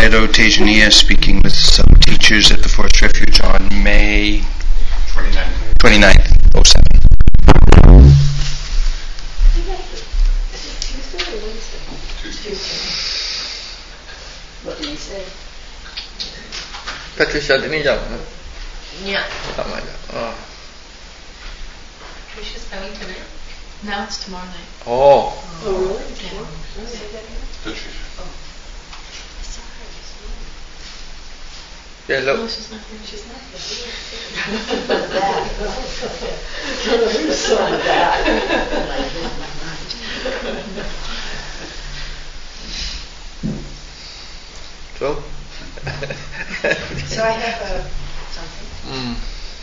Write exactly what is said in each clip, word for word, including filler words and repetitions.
Sayadaw Tejaniya speaking with some teachers at the Forest Refuge on May twenty-ninth, oh seven. What did he say? Patricia didn't you? Yeah. Oh. Patricia's coming tonight? No, it's tomorrow night. Oh. Oh, really? Yeah. Patricia. Oh. Yeah, look. No, she's not here. She's not here. But that. Who saw that? So? So I have a, something. Mm.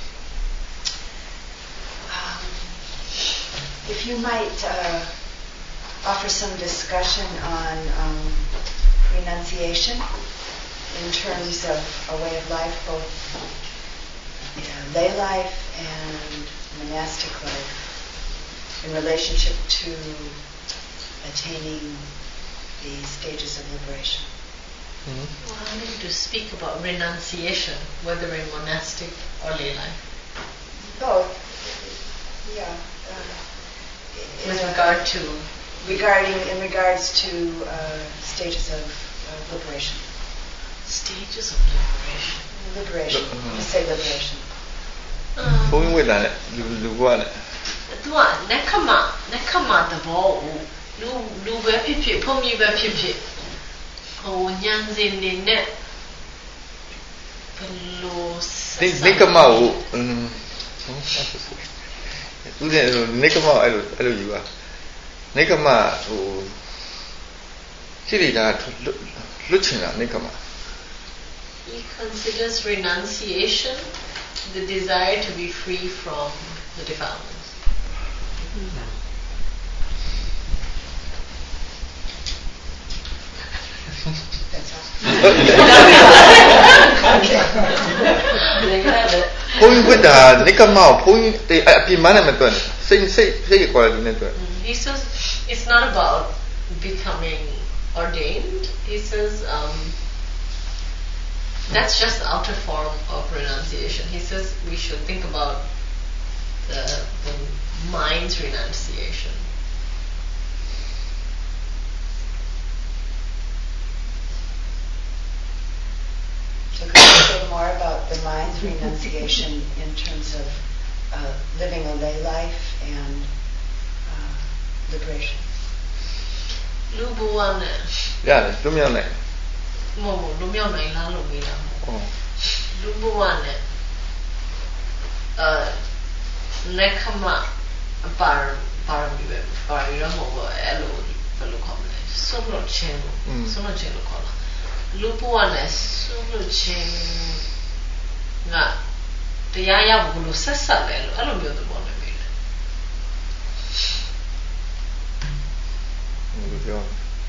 Um, if you might uh, offer some discussion on um, renunciation in terms of a way of life, both you know, lay life and monastic life, in relationship to attaining the stages of liberation. Mm-hmm. Well, I need to speak about renunciation, whether in monastic or lay life. Both, yeah. Uh, With regard to regarding in regards to uh, stages of uh, liberation. Stages of liberation. Liberation. Uh-huh. Just say liberation. ဘုန်းကြီးဝိတာနဲ့လူလူကနဲ့ तू อ่ะ nekama nekama သဘောကိုလူလူပဲဖြစ်ဖြစ်ဘုန်းကြီးပဲဖြစ်ဖြစ်ဟိုဉာဏ်စဉ်နေနဲ့ဘယ်လိုဒီနိကမကိုอืมသူတဲ့နိကမအဲ့လိုအဲ့လိုယူပါနိကမဟိုစိရိတာလွတ်ချင်တာနိကမ He considers renunciation the desire to be free from the defilements. Mm-hmm. That's all. ဘုန်းကြီးဝိတာနိကမကိုဘုန်းကြီးအပြင်းမနဲ့မတွက်နဲ့စိတ်စိတ်စိတ် quality နဲ့တွက် He says it's not about becoming ordained. He says um, that's just the outer form of renunciation. He says we should think about the, the mind's renunciation. So could you say more about the mind's renunciation in terms of uh, living a lay life and uh, liberation? လူဘဝနဲ့ရတယ်လွတ်မြောက်နိုင်မဟုတ်ဘူးလူမြောက်နိုင်လားလို့မေးတာမဟုတ်လူဘဝနဲ့အဲလက်ခမအပါပါရမီပဲပါရမီတော့မဟုတ်ဘူးအဲ့လိုဘယ်လိုခေါ်မလဲဆုံးလို့ချင်းလို့ဆုံးလို့ချင်းလို့ခေါ်လားလူဘဝနဲ့ဆုံးလို့ချင်းငါတရားရဖို့ဘယ်လိုဆက်ဆက်လဲလို့အဲ့လိုမျိုးသဘောနဲ့မေးတယ်ဟုတ်ပြော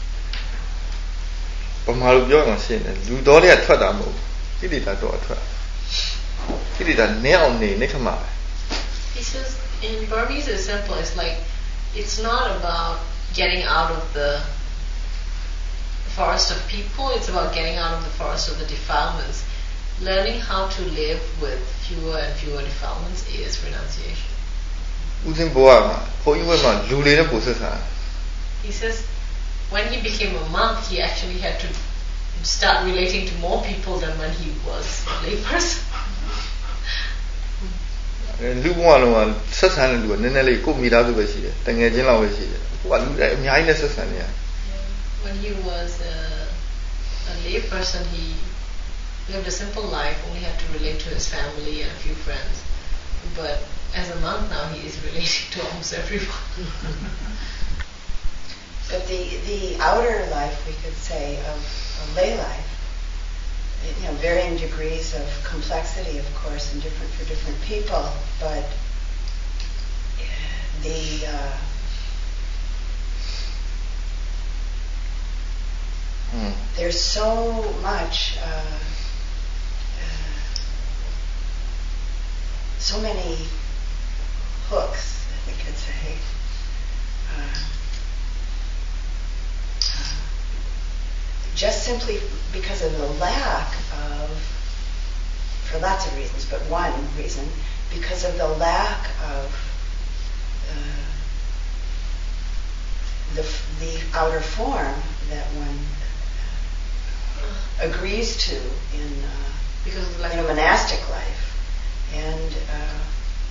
ပမာလိုပြောအောင်ရှင်းတယ်လူတော်တွေကထွက်တာမဟုတ်ကိလေသာတော့အထွက်ကိလေသာနည်းအောင်နေနိခမပဲ He says in Burmese it's simple. It's like it's not about getting out of the forest of people. It's about getting out of the forest of the defilements. Learning how to live with fewer and fewer defilements is renunciation. ဦးစင်းဘဝမှာဘုန်းကြီးဝတ်မှာလူတွေနဲ့ပိုဆက်ဆံ He says when he became a monk, he actually had to start relating to more people than when he was a layperson. လူဘဝလုံးကဆက်ဆံတဲ့လူကနည်းနည်းလေးကိုမိသားစုပဲရှိတယ်တငယ်ချင်းလောက်ပဲရှိတယ်ဟိုကလူတွေအများကြီးနဲ့ဆက်ဆံနေရ When he was a, a layperson, he lived a simple life, only had to relate to his family and a few friends. But as a monk now, he is relating to almost everyone. But the, the outer life, we could say, of, of lay life, you know, varying degrees of complexity, of course, and different for different people, but the uh, mm. there's so much, uh, uh, so many hooks, we could say. Uh, just simply because of the lack of, for lots of reasons, but one reason, because of the lack of uh, the the outer form that one uh, agrees to in, uh, because of the lack in a monastic life. And uh,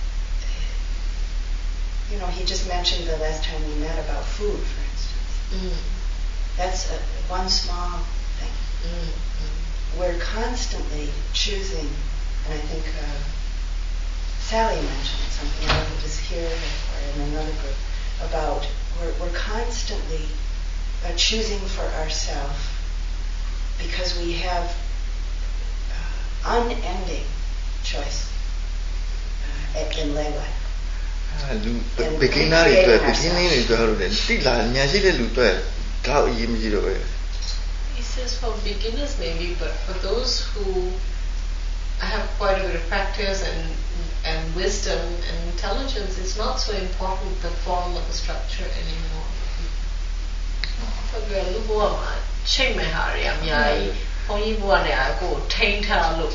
you know, he just mentioned the last time we met about food, for instance. Mm. That's a, one small thing. Mm. Mm. We're constantly choosing, and I think uh, Sally mentioned something, I don't know if it was here or in another group, about we're, we're constantly uh, choosing for ourselves because we have uh, unending choice uh, in lay life. လူ beginner တွေအတွက် beginning တွေအတွက်ဟုတ်တယ်တိလာဉာဏ်ရှိတဲ့လူတွေတော့အရေးမကြီးတော့ပဲ He says for beginners maybe, but for those who have quite a bit of practice and and wisdom and intelligence, it's not so important the form or the structure anymore. But we are looking at change my heart. I'm yai. Only one day I go taint her look.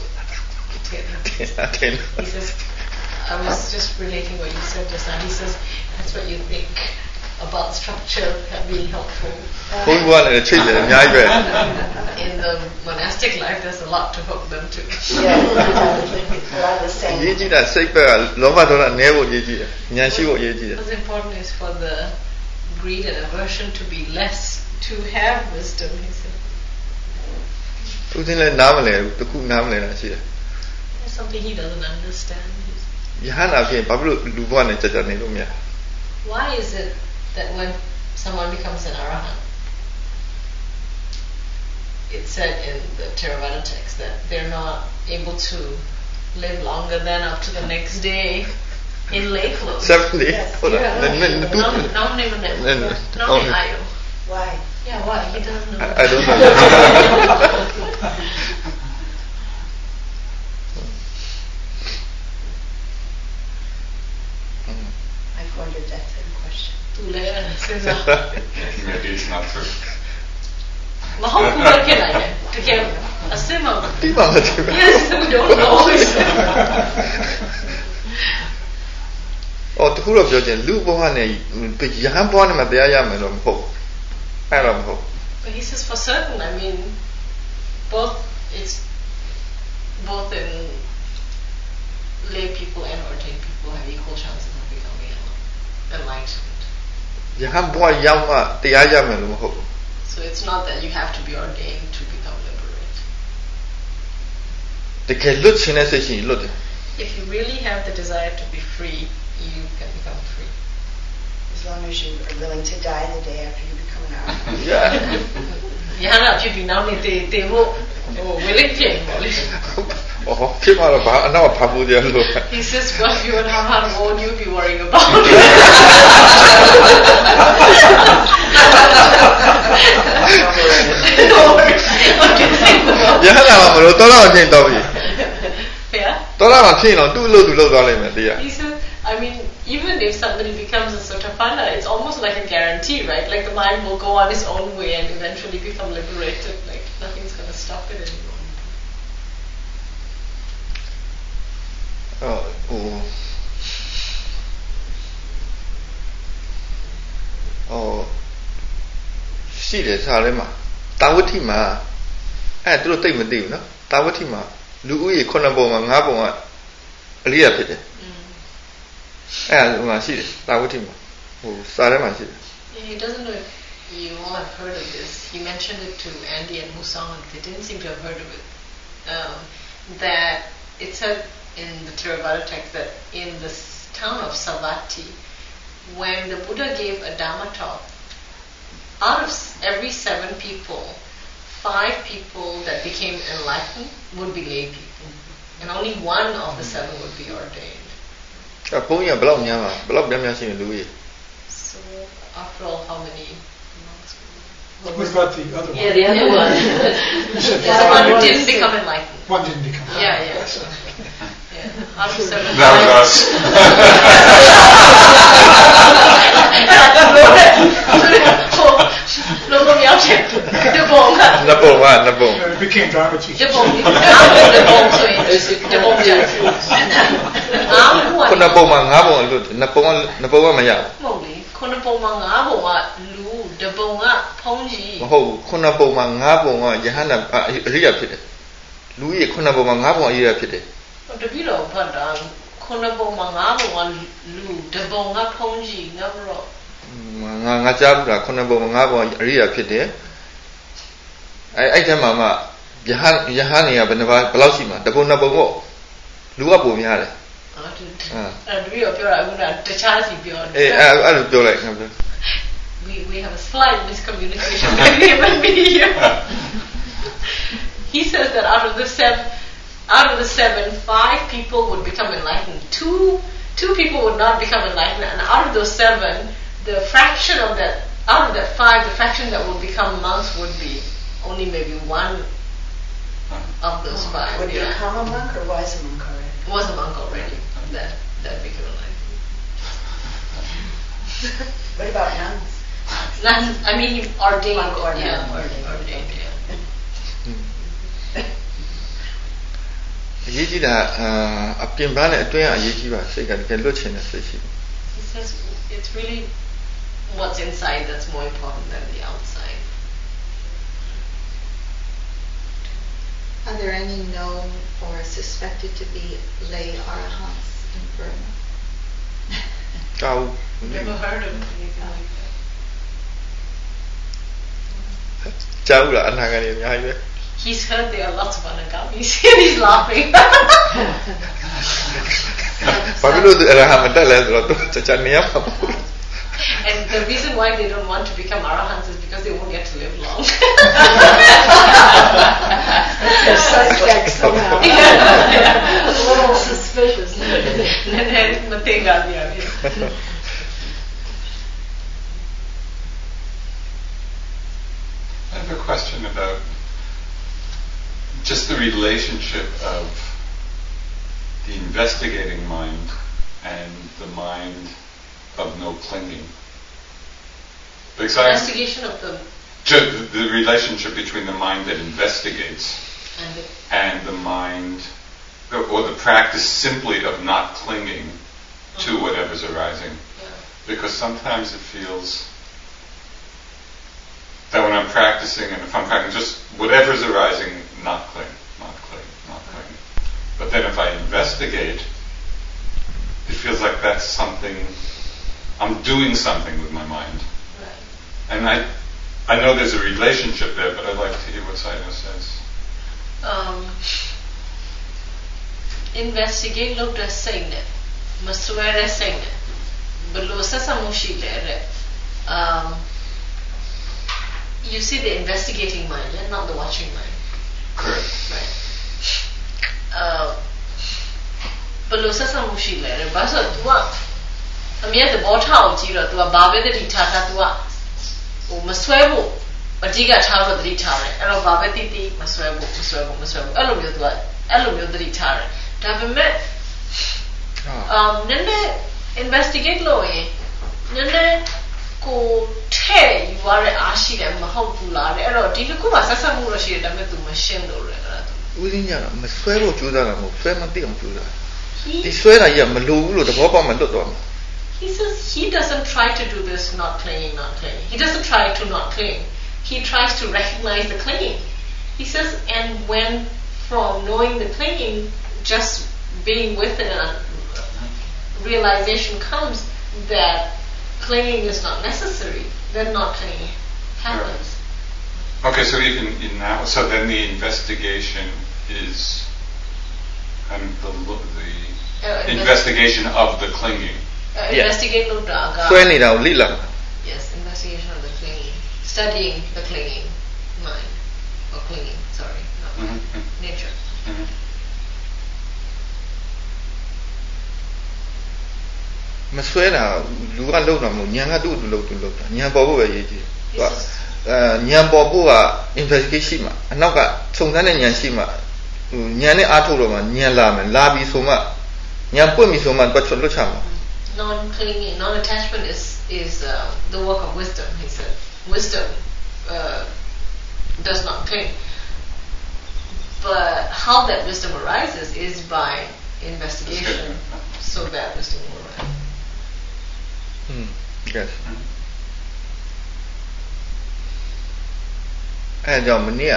He says. I was just relating what you said just now. He says, that's what you think about structure being helpful. Uh, in the monastic life, there's a lot to hook them to. Yeah, a lot of the same. What's important is for the greed and aversion to be less, to have wisdom, he said. There's something he doesn't understand. Why is it that when someone becomes an arahant, it's said in the Theravada text that they're not able to live longer than up to the next day in lay clothes? Seventy. Yes. Yeah. Why? Yeah, why? He doesn't know. I don't know. I've wondered that same question. Maybe it's not true. Yes, we don't know. Oh, တခုတော့ပြောချင်လူဘဝနဲ့ယဟန်ဘဝနဲ့မတရားရမယ်တော့မဟုတ်အဲ့တော့မဟုတ် But he says for certain, I mean, both it's both in lay people and ordained people have equal chances of becoming enlightened. ယဟန်ဘဝရောက်မှတရားရမယ်လို့မဟုတ် So it's not that you have to be ordained to become liberated. တကယ်လွတ်ချင်တဲ့စိတ်ရှိရင်လွတ်တယ် If you really have the desire to be free, you can become free. As long as you are willing to die the day after you become an arahant. Yeah. Yana people now need they they will oh willing to. Oh, keep out of another pabu there. He says, well, if you and arahant, what would you be worrying about? Yana ma lo to la chin to bi. Yeah. To la ma chin lo tu lo tu lo twa lai mai ti ya. He says, I mean, even if somebody becomes a sotapanna, it's almost like a guarantee, right? Like the mind will go on its own way and eventually become liberated. Like nothing's going to stop it anymore. Oh, oh. Oh. ရှိတယ်စာထဲမှာတာဝတိမှာအဲ့သူတို့သိမသိဘူးနော်တာဝတိမှာလူဦးရေခုနှစ်ပုံမှာငါးပုံကအလေးရဖြစ်တယ်အဲ့ဒါဟိုမှာရှိတယ်တာဝတိမှာဟိုစာထဲမှာရှိတယ် He doesn't know if you all have heard of this. He mentioned it to Andy and Musang, and they didn't seem to have heard of it. Um, that it said in the Theravada text that in the town of Savatthi, when the Buddha gave a Dhamma talk, out of every seven people, five people that became enlightened would be lay people, and only one of the seven would be ordained. So after all, how many monks? What about the other one? Yeah, the other one. The other one who didn't become enlightened. One didn't become Yeah, enlightened. yeah. Yeah. Out of seven. That was us. The bone. The bone, what? The bone. It became drama teacher. The bone. The bone. So the bone. Ah, Kuna bone ma ngah bone lo. Na bone, na bone ma ya. မဟုတ်လေခုနပုံမှာငါးပုံကလူတပုံကဖုံးကြီးမဟုတ်ဘူးခုနဘုံမှာငါးဘုံကယဟန္တာအရိယာဖြစ်တယ်လူကြီးခုနဘုံမှာငါးဘုံအရိယာဖြစ်တယ်တပည့်တော်ဖတ်တာခုနပုံမှာငါးပုံကလူတပုံကဖုံးကြီးငါတော့ငါငါကြားဘူးလားခုနဘုံမှာငါးဘုံအရိယာဖြစ်တယ်အဲအဲ့တည်းမှာမှယဟန်ယဟန်နေကဘယ်နှပါဘယ်လောက်ရှိမှာတဘုံနှစ်ဘုံပေါ့လူကပုံများတယ်အဲ့တပည့်တော်ပြောတာအခုကတခြားစီပြောတယ်အေးအဲ့အဲ့လိုပြောလိုက်ခင်ဗျ we we have a slight miscommunication between him and me here. He says that out of the seven out of the seven five people would become enlightened, two two people would not become enlightened, and out of those seven the fraction of that out of that five the fraction that would become monks would be only maybe one of those five Would yeah. become a monk or was a monk already? Was a monk already that that became enlightened. What about nuns? Nuns, I mean ordained, Monk or nun, yeah, ordained. ordained, yeah. အရေးကြီးတာအပြင်ပန်းနဲ့အတွင်းအရေးကြီးပါစိတ်ကတကယ်လွတ်ချင်တဲ့စိတ်ရှိတယ် He says it's really what's inside that's more important than the outside. Are there any known or suspected to be lay arahants in Burma? ကြောက် Never heard of anything like that. ကြောက်လားအနာဂတ်တွေအများကြီးပဲ He's heard there are lots of anagamis. He's laughing. ဘာဖြစ်လို့အရဟံမတက်လဲဆိုတော့သူချာချာနေရမှာပေါ့ And the reason why they don't want to become arahants is because they won't get to live long. They're suspect somehow. Yeah. A little suspicious. I have a question about just the relationship of the investigating mind and the mind of no clinging. Because Investigation of the ju- the relationship between the mind that investigates and the, and the mind, or the practice simply of not clinging to whatever's arising. yeah. Because sometimes it feels that when I'm practicing, and if I'm practicing just whatever's arising, not cling, not cling, not cling. But then if I investigate, it feels like that's something, I'm doing something with my mind. Right. And I I know there's a relationship there, but I'd like to hear what Sayadaw says. Um, investigate လုပ်တဲ့စိတ်နဲ့မစွဲတဲ့စိတ်နဲ့ဘယ်လိုဆက်ဆံမှုရှိလဲတဲ့ um you see the investigating mind and not the watching mind. Correct. Right. Uh, ဘယ်လိုဆက်ဆံမှုရှိလဲတဲ့ဘာလို့ तू ကအမြဲသဘောထားကိုကြည့်တော့ तू ကဘာပဲတတိထားထား तू ကဟိုမစွဲဖို့အဓိကထားလို့တတိထားတယ်အဲ့တော့ဘာပဲတိတိမစွဲဖို့မစွဲဖို့မစွဲဖို့အဲ့လိုမျိုး तू ကအဲ့လိုမျိုးတတိထားတယ်ဒါပေမဲ့ um နည်းနည်း investigate လုပ်ရင်နည်းနည်းကိုထဲ့ယူရတဲ့အားရှိတယ်မဟုတ်ဘူးလားတဲ့အဲ့တော့ဒီတစ်ခုမှဆက်ဆက်မှုလို့ရှိတယ်ဒါပေမဲ့ तू မရှင်းလို့ရတာ तू ဦးစင်းကြတော့မဆွဲဖို့ကြိုးစားတာမဟုတ်ဆွဲမသိအောင်ကြိုးစားဒီဆွဲတာကြီးကမလိုဘူးလို့သဘောပေါက်မှလွတ်သွားမှာ He says he doesn't try to do this not clinging, not clinging. He doesn't try to not cling. He tries to recognize the clinging. He says, and when from knowing the clinging, just being with it, and realization comes that clinging is not necessary, then not clinging happens. Okay, so even in now, so then the investigation is and the the Uh, investigation of the clinging. Uh, investigate no daga. ဆွဲနေတာကိုလေ့လာ Yes, investigation of the clinging. Studying the clinging mind. Or clinging, sorry. Not mind. Mm-hmm. Nature. Mm-hmm. မဆွဲတာလူကလုံတာမဟုတ်ညာကသူ့လူလုံသူလုံတာညာပေါ်ဖို့ပဲရေးကြည့်သူကအဲညာပေါ်ဖို့က investigation ရှိမှာအနောက်ကခြုံစမ်းတဲ့ညာရှိမှာဟိုညာနဲ့အားထုတ်တော့မှညာလာမယ်လာပြီဆိုမှညာပွင့်ပြီဆိုမှတွက်ချလွတ်ချမှာ Non-clinging, non-attachment is is uh, the work of wisdom. He said, wisdom uh, does not cling. But how that wisdom arises is by investigation, so that wisdom will arise. Mm. Yes. အဲကြောင့်မနေ့က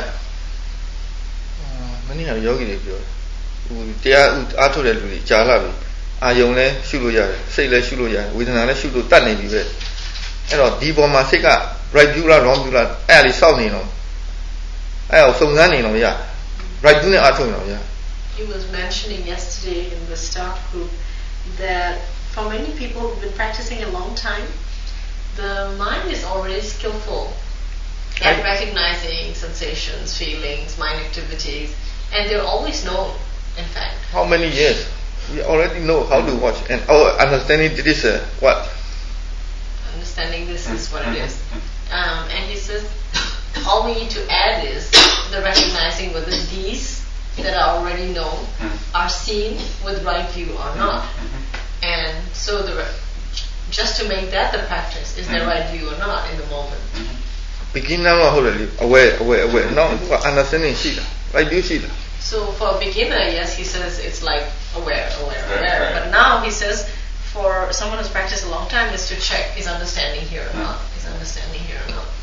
မနေ့ကယောဂီတွေပြောဟိုတရားအားထုတ်တဲ့လူတွေကြားလာပြီအာယုံလဲရှုလို့ရတယ်စိတ်လဲရှုလို့ရတယ်ဝေဒနာလဲရှုလို့တတ်နေပြီပဲအဲ့တော့ဒီပေါ်မှာစိတ်က right view လား wrong view လားအဲ့ဒါလေးစောင့်နေတော့အဲ့ဒါကိုစုံစမ်းနေတော့ရ right view နဲ့အားထုတ်နေတော့ရ He was mentioning yesterday in the staff group that for many people who've been practicing a long time, the mind is already skillful at recognizing sensations, feelings, mind activities, and they're always known, in fact. How many years? We already know how to watch and our understanding this is uh, what? Understanding this is what it is. Um, and he says all we need to add is the recognizing whether these that are already known are seen with right view or not. And so the just to make that the practice, is there right view or not in the moment. Beginner aware, aware, aware. Now understanding right view. So for a beginner, yes, he says it's like aware, aware, aware. But now he says for someone who's practiced a long time is to check is understanding here or not, is understanding here or not.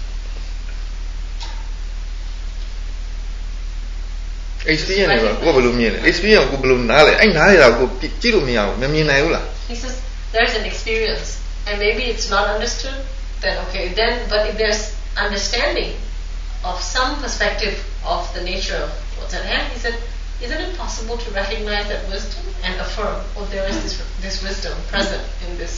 Experience ကိုဘယ်လိုမြင်လဲ experience ကိုဘယ်လိုနားလဲအဲ့နားရတာကိုကြည့်လို့မရဘူးမမြင်နိုင်ဘူးလား He says there's an experience and maybe it's not understood then okay then but if there's understanding of some perspective of the nature of what's at hand he said isn't it possible to recognize that wisdom and affirm oh there is this this wisdom present in this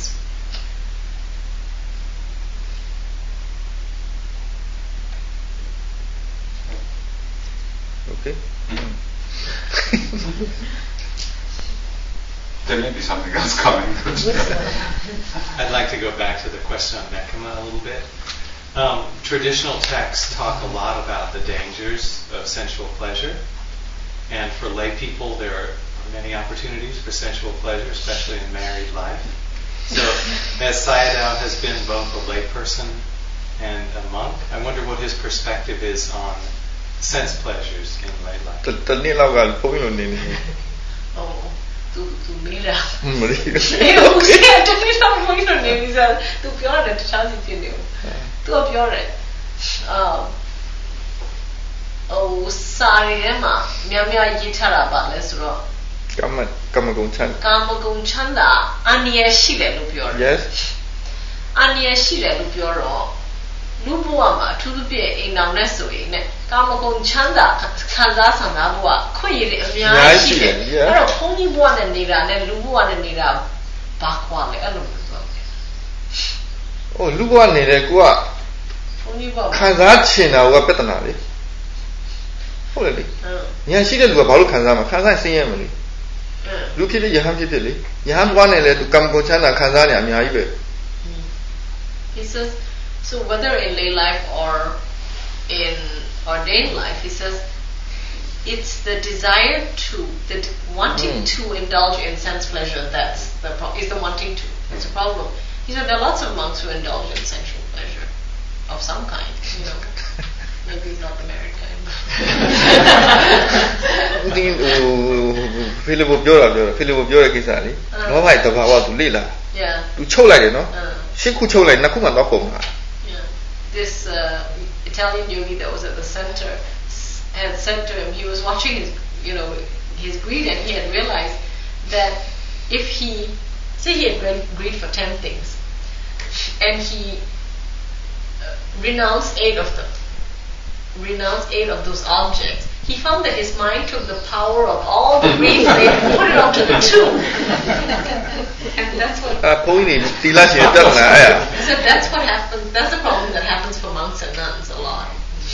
okay There may be something else coming. I'd like to go back to the question on Nekama a little bit. Um, traditional texts talk a lot about the dangers of sensual pleasure, and for lay people there are many opportunities for sensual pleasure, especially in married life. So, as Sayadaw has been both a lay person and a monk, I wonder what his perspective is on sense pleasures in lay life. Oh, tu tu mira. Mira. Eu sei, tu mira muito nele, sabe? Tu pior é tu já entendeu. Tu pior é. Ah. Oh, sorry, Emma. Minha minha guitarra vale só. Kama kama gongchan. Kama gongchan da aniye shi le lu pior. Yes. Aniye shi le lu pior ro. လူဘဝမှာအထူးသဖြင့်အိမ်အောင်နဲ့ဆိုရင်ねကာမဂုဏ်ချမ်းသာခံစားဆန္ဒဘဝခွင့်ရည်အများကြီးရှိတယ်အဲ့တော့ဘုန်းကြီးဘဝနဲ့နေတာနဲ့လူဘဝနဲ့နေတာဘာခွာလဲအဲ့လိုမျိုးဆိုတယ်။အိုးလူဘဝနေတယ်ကိုကဘုန်းကြီးဘဝခံစားချင်တာကပြဿနာလေ။ဟုတ်တယ်လေ။ညာရှိတဲ့လူကဘာလို့ခံစားမှာခံစားဆင်းရဲမလဲ။လူဖြစ်ဖြစ်ယဟန်ဖြစ်ဖြစ်လေ။ယဟန်ဘဝနဲ့လည်းသူကာမဂုဏ်ချမ်းသာခံစားနေအများကြီးပဲ။ He says so whether in lay life or in ordained life, he says, it's the desire to, the wanting mm. to indulge in sense pleasure that's the pro- is the wanting to. It's a problem. He said there are lots of monks who indulge in sensual pleasure of some kind, you know. Maybe not the married kind. Philip ပြောတာပြောတာ Philip ပြောတဲ့ကိစ္စလေလောဘရဲ့တဘာဝသူလေ့လာ Yeah. သူချုပ်လိုက်တယ်နော်ရှစ်ခုချုပ်လိုက်နှစ်ခုမှတော့ကုန်တာ This uh, Italian yogi that was at the center had said to him, he was watching his, you know, his greed, and he had realized that if he, say he had greed for ten things, and he uh, renounced eight of them, renounced eight of those objects, he found that his mind took the power of all the greed and put it onto the two. And that's what. Ah, point he said that's what happens. That's the problem that happens for monks and nuns a lot.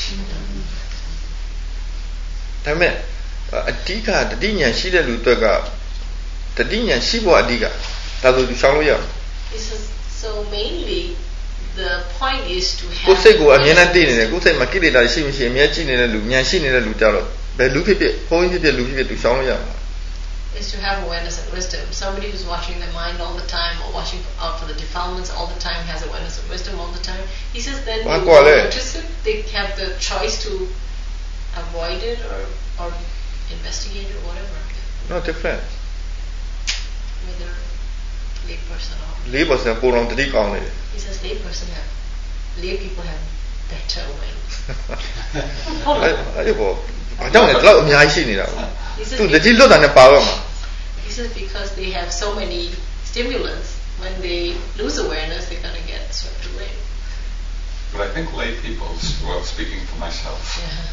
ဒါပေမဲ့အဓိကတတိညာရှိတဲ့လူအတွက်ကတတိညာရှိဖို့အဓိကဒါဆိုသူရှောင်လို့ရ He says so mainly the point is to have ကိုယ်စိတ်ကိုအမြဲတမ်းတည်နေတယ်ကိုယ်စိတ်မှာကိလေသာရှိမရှိအမြဲကြည့်နေတဲ့လူညာရှိနေတဲ့လူကြတော့ဘယ်လူဖြစ်ဖြစ်ဘုန်းကြီးဖြစ်ဖြစ်လူဖြစ်ဖြစ်သူရှောင်လို့ရမှာ is to have awareness and wisdom. Somebody who's watching their mind all the time or watching out for the defilements all the time has awareness and wisdom all the time. He says then they notice it, they have the choice to avoid it or, or investigate it or whatever. No different. Whether lay person or lay person ပိုတော်တတိကောင်းနေတယ် He says lay person have lay people have better awareness. အဲ့ဒါဘာကြောင့်လဲတော့အများကြီးရှိနေတာသူတတိလွတ်တာနဲ့ပါတော့မှာ He says because they have so many stimulants, when they lose awareness they're going to get swept away. But I think lay people, well, speaking for myself, yeah.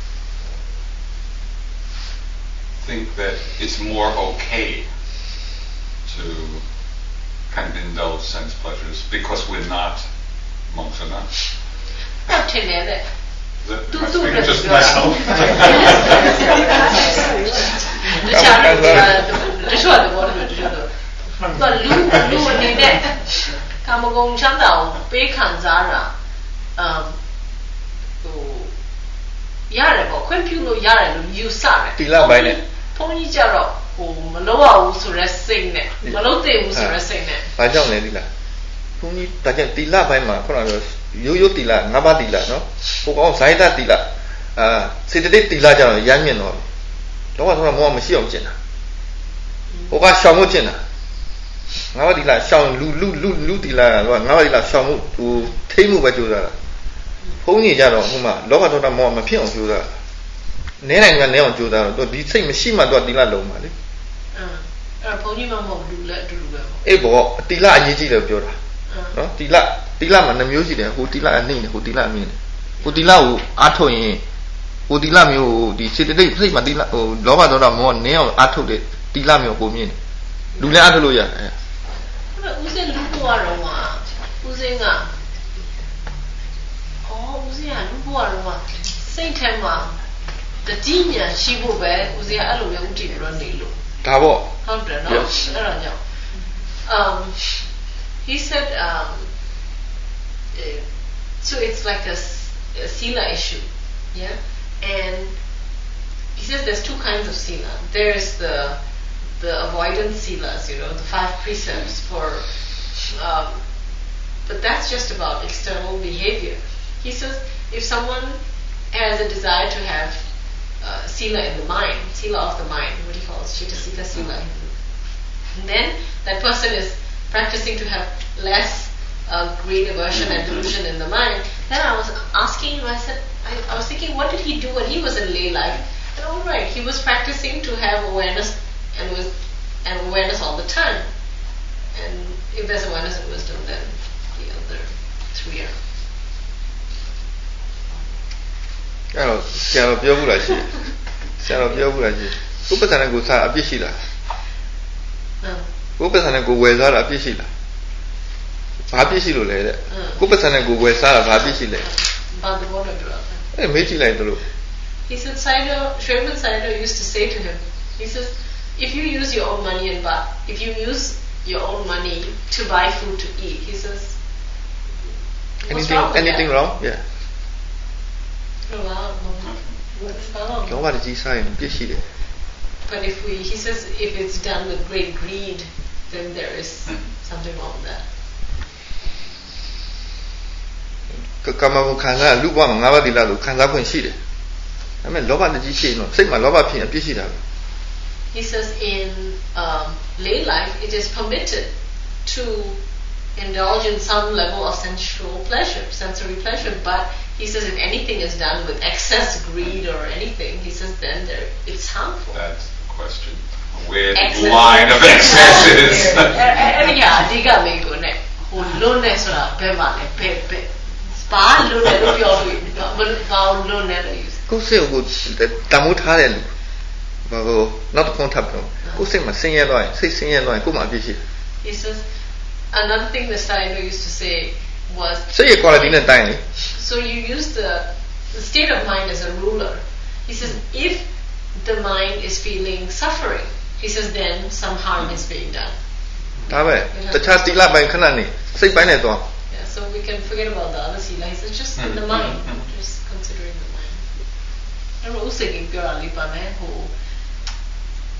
think that it's more okay to kind of indulge sense pleasures because we're not monks or nuns. Not in there. Am I speaking just to myself? But Lu Lu in that Kamagong Chandao, Bekan Zara, um, Yarabo, Quimpulo Yarabo, you saw it. Tila by it. Pony Jaro, who Maloa was resting it. Malote was resting it. I don't know Lila. Pony Tajan Tila by my Yo Tila, Naba Tila, no? Who all side that Tila. Uh, City Tila, Yamin or no one more machine of Jenna. Who got Shamu Jenna? Now Tila, Sham Lu Lu Lu Lu Tila, now Tila Shamu to Tamu Bajura. Pony Jaro, Huma, Loga more Mapion Jura. Nena and Neon Judah, but the same machine got Tila Loma. Uh, Pony Mamma do let to do. Ebo, Tila Yiji of Jura. No, Tila, Tila and the music, who Tila and Nin, who Tila mean. Who Tila, Ato, who Tila mu, the city, play Madila, or Lova Dora more Neo, Ato, Tila mu, who mean. Lula Atoya. Who's in Lupuaroma? Who's in a Oh, who's in Lupuaroma? Saint Emma, the Tina, she will wear, who's the Aloe Uti Ronilo. Tavo. Hundred, no? Um, he said, um, uh, so it's like a, a sila issue, yeah? And he says there's two kinds of sila. There's the the avoidance silas, you know, the five precepts for, um, but that's just about external behavior. He says if someone has a desire to have uh, sila in the mind, sila of the mind, what he calls Chitasika sila, and then that person is practicing to have less uh, greed, aversion and delusion in the mind. Then I was asking him, I said, I, I was thinking, what did he do when he was in lay life? And all right, he was practicing to have awareness and with and awareness all the time. And if there's awareness and wisdom, then the other three are. Oh, Shall of Yogula, Shall of Yogula. Who put an go sa a bishila? Who put an go with a bishila? Babishilo later. Who put an go with Sarah Babishile? About the water drop. Hey, make you like the look. He said, Saido, Sherman Saido used to say to him, he says, if you use your own money and buy, if you use your own money to buy food to eat, he says, what's anything, wrong with anything that? wrong? Yeah. Oh, wow. What's wrong? No, what did he say? But if we, he says, if it's done with great greed, then there is something wrong with that. Kamabu Kana, Luba, Navadilla, Kanza Consider. I mean, Loba the G C, no, say my Loba Pin, Pishida. He says in um, lay life it is permitted to indulge in some level of sensual pleasure, sensory pleasure, but he says if anything is done with excess greed or anything, he says then there, it's harmful. That's the question. Where the line of excess is. Yeah, diga me go ne. Ho lo ne sora be ma ne be be. Ba lo ne lo pyo lo ba lo ne lo use. Go say go tamu thare lu. Ba go not contact no. Go say ma sin ye loi, say sin ye loi, go ma pi shi. He says another thing the Sayadaw used to say was say ye quality ne tai ni. So you use the, the state of mind as a ruler. He says if the mind is feeling suffering, he says then some harm is being done. Da ba, tacha tila bai khana ni, sai bai ne twa. Yeah, so we can forget about the other sila. He says just in the mind, just considering the mind. I don't know, usagin pyo ali pa me ho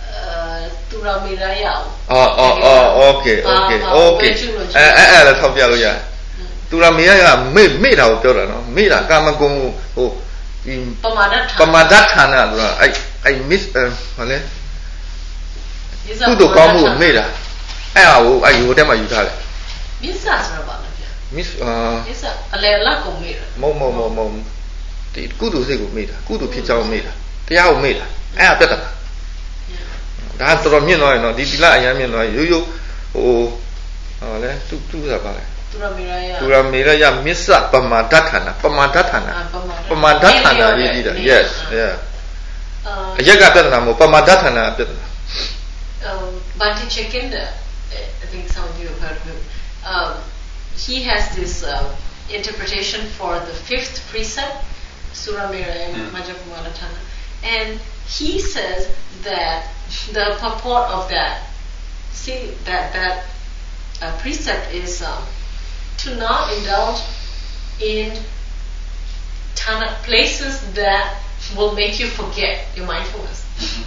သူရာမေရာရအောင်အော်အော်အော် okay okay okay အဲအဲအဲ့လည်းထောက်ပြလို့ရတယ်သူရာမေရကမေ့မေ့တာကိုပြောတာနော်မေ့တာကာမဂုဏ်ဟိုဒီပမာဒဌာနပမာဒဌာနဆိုတာအဲ့အဲ့ miss ဟောလဲသူတို့ကောင်းမှုကိုမေ့တာအဲ့ဟာကိုအဲ့ဟိုတက်မှယူထားတယ်မစ္ဆာဆိုတာဘာလဲဗျာ miss အာမစ္ဆာအလေလက်ကိုမေ့တာမုံမုံမုံမုံဒီကုသိုလ်စိတ်ကိုမေ့တာကုသိုလ်ဖြစ်ကြောင်းမေ့တာတရားကိုမေ့တာအဲ့ဟာပြတ်တာဒါတော်တော်မြင့်သွားရင်တော့ဒီဒီလအရင်မြင့်သွားရိုးရိုးဟိုဟောလဲသူသူဆိုတာပါလဲသူရာမေရာရသူရာမေရယမစ္ဆပမာဒဌာနပမာဒဌာနပမာဒဌာနရေးကြည့်တာ yes yeah အရက်ကပြဿနာမဟုတ်ပမာဒဌာနပြဿနာ um Bhante Chakinda, I think some of you have heard of him. Um, he has this uh, interpretation for the fifth precept, Suramiraya Majjapamadhatthana, and he says that the purport of that, see that that uh, precept is um, to not indulge in thana, places that will make you forget your mindfulness.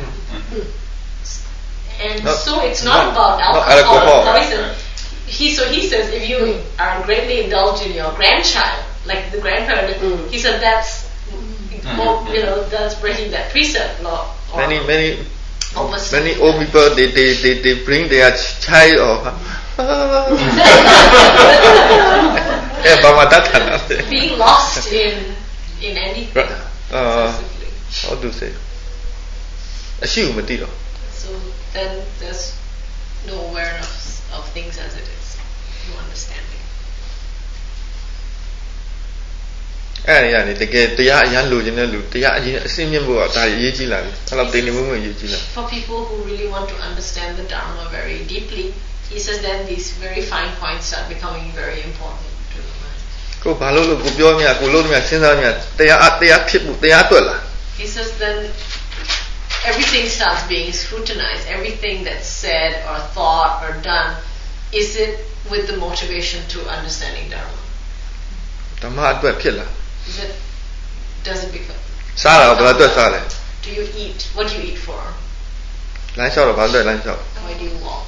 And not, so it's not, not about alcohol, not alcohol or poison. He so he says if you are greatly indulged in your grandchild, like the grandparent, mm. he said that's mm. more, you know, that's breaking that precept law. Many many many old people they they they, they bring their child or being lost in in anything. Uh, how to say? Assume it, so then there's no awareness of things as it is, no understanding. အဲ့ဒီကနေတကယ်တရားအရန်လိုချင်တဲ့လူတရားအရင်အစင်းမြင့်ဖို့ကဒါအရေးကြီးလာပြီအဲ့လိုတင်နေမှုမျိုးအရေးကြီးလာ For people who really want to understand the Dharma very deeply, he says then these very fine points start becoming very important to the mind. ကိုဘာလို့လို့ကိုပြောမြကိုလို့မြစဉ်းစားမြတရားတရားဖြစ်မှုတရားတွက်လား He says then everything starts being scrutinized. Everything that's said or thought or done, is it with the motivation to understanding Dharma? ဓမ္မအတွက်ဖြစ်လား Is it? Does it become? စားတာဘယ်အတွက်စားလဲ Do you eat? What do you eat for? လမ်းလျှောက်တော့ဘာလို့လမ်းလျှောက် Why do you walk?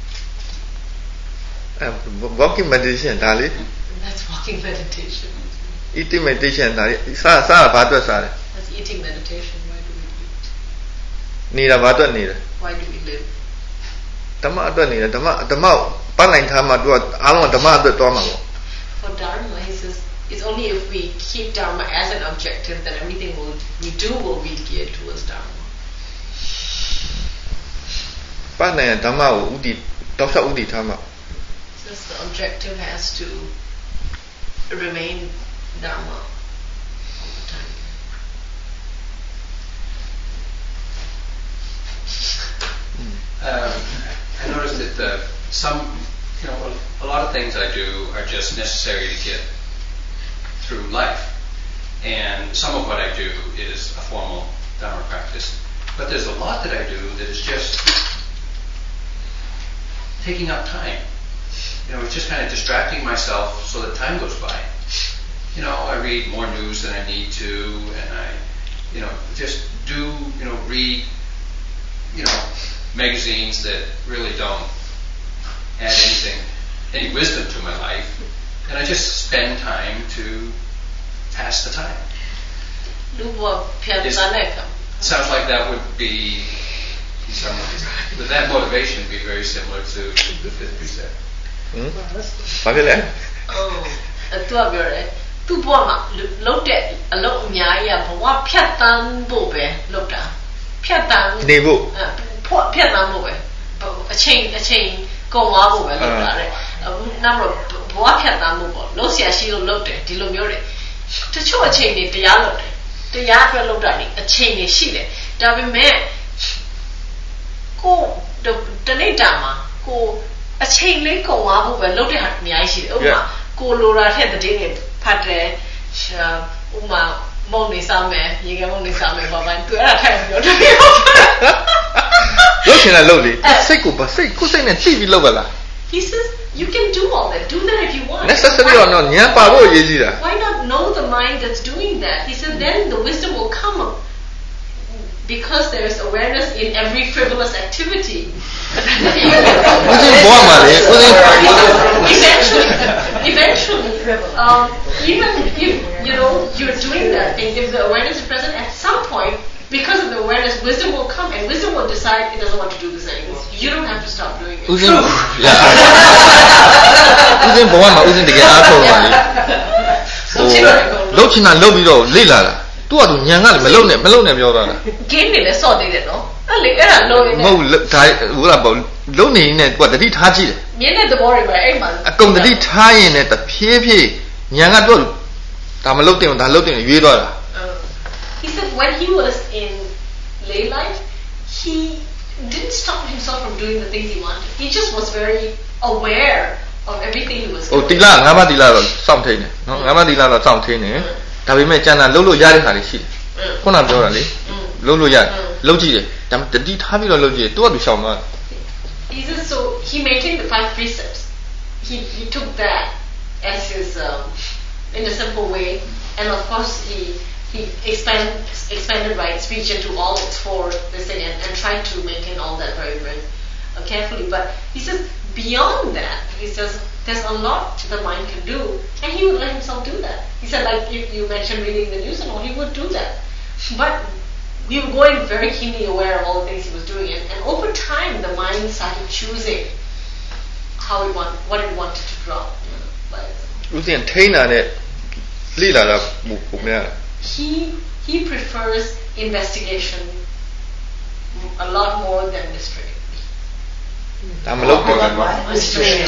အဲ walking meditation ဒါလေ That's walking meditation. eating meditation ဒါလေစားစားတာဘာအတွက်စားလဲ That's eating meditation. Why do we eat? နေတာဘာအတွက်နေလဲ Why do we live? ဓမ္မအတွက်နေတယ်ဓမ္မဓမ္မပန်းနိုင်ထားမှသူကအားလုံးဓမ္မအတွက်သွားမှာပေါ့ For Dharma, he says, it's only if we keep Dharma as an objective that everything will, we do will be geared towards Dharma. ပန်းနိုင်ဓမ္မကိုဥတည်တောက်လျှောက်ဥတည်ထားမှာ Since the objective has to remain Dharma all the time. Um, I noticed that the, some, you know, a lot of things I do are just necessary to get through life, and some of what I do is a formal Dharma practice. But there's a lot that I do that is just taking up time. You know, it's just kind of distracting myself so that time goes by. You know, I read more news than I need to, and I, you know, just do, you know, read, you know, magazines that really don't add anything, any wisdom to my life, and I just spend time to pass the time. It sounds like that would be, in some ways, that that motivation would be very similar to the fifth precept. Hmm? ဘာဖြစ်လဲ Oh, သူကပြောတယ်သူ့ဘဝမှာလုံးတဲ့အလုံးအများကြီးကဘဝဖြတ်တန်းဖို့ပဲလုပ်တာဖြတ်တန်းနေဖို့ဖို့ဖြတ်တန်းဖို့ပဲအချိန်အချိန်ကုန်သွားဖို့ပဲလုပ်တာတဲ့နောက်တော့ဘဝဖြတ်တန်းဖို့ပေါ့လုံးဆရာရှိလို့လုပ်တယ်ဒီလိုမျိုးတွေတချို့အချိန်တွေတရားလုပ်တယ်တရားအတွက်လုပ်တာနေအချိန်တွေရှိတယ်ဒါပေမဲ့ကိုတနေ့တာမှာကိုအချိန်လေးကုန်သွားဖို့ပဲလုပ်တဲ့ဟာအများကြီးရှိတယ်ဥပမာကိုလိုရာထက်တဲ့တွေဖတ်တယ်ဥပမာမုံနေစားမယ်ရေကမုံနေစားမယ်ဘာမှသူအဲ့ဒါထိုင်ပြောတယ်လုပ်ချင်တယ်လုပ်လေစိတ်ကိုပါစိတ်ကိုစိတ်နဲ့ကြည့်ပြီးလုပ်ပါလား He says you can do all that do that if you want necessary or not ဉာဏ်ပါဖို့အရေးကြီးတာ Why not know the mind that's doing that He said then the wisdom will come because there is awareness in every frivolous activity. eventually, eventually, um, even if you know you're doing that thing, if the awareness is present at some point, because of the awareness, wisdom will come, and wisdom will decide it doesn't want to do this anymore. You don't have to stop doing it. Wisdom, yeah. Wisdom, boy, ma, wisdom, the guy, oh, look, na, look, you know, lila. Tu ada nyanga, melon ni, melon ni biar orang. Game ni le so deh no. Ali era lo ni. Mau, thai, ulah bau, lo ni ni, buat tadi thaji. Ni ni tu boleh berapa man. Akong tadi thai ni, tapi pie pie, nyanga tu, tak melon tu, tak melon tu, you itu lah. He said when he was in lay life, he didn't stop himself from doing the things he wanted. He just was very aware of everything he was doing. Oh, tila, ngapa tila lo, something ni, no, ngapa tila lo something ni. Tapi macam mana, lalu jadi hari sih. Kau nak jawab ni, lalu jadi, lalu jadi. Tapi tadi tapi lalu jadi, tu ada sama. He said so. He maintained the five precepts. He he took that as his um, in a simple way, and of course he. He expand, expanded right speech into all its four this thing and, and tried to maintain all that very, very uh, carefully. But he says beyond that, he says there's a lot the mind can do, and he would let himself do that. He said, like you, you mentioned reading the news and all, he would do that. But we were going very keenly aware of all the things he was doing, and, and over time the mind started choosing how it want, what it wanted to draw. You know, He he prefers investigation a lot more than mystery. I'm a local mystery.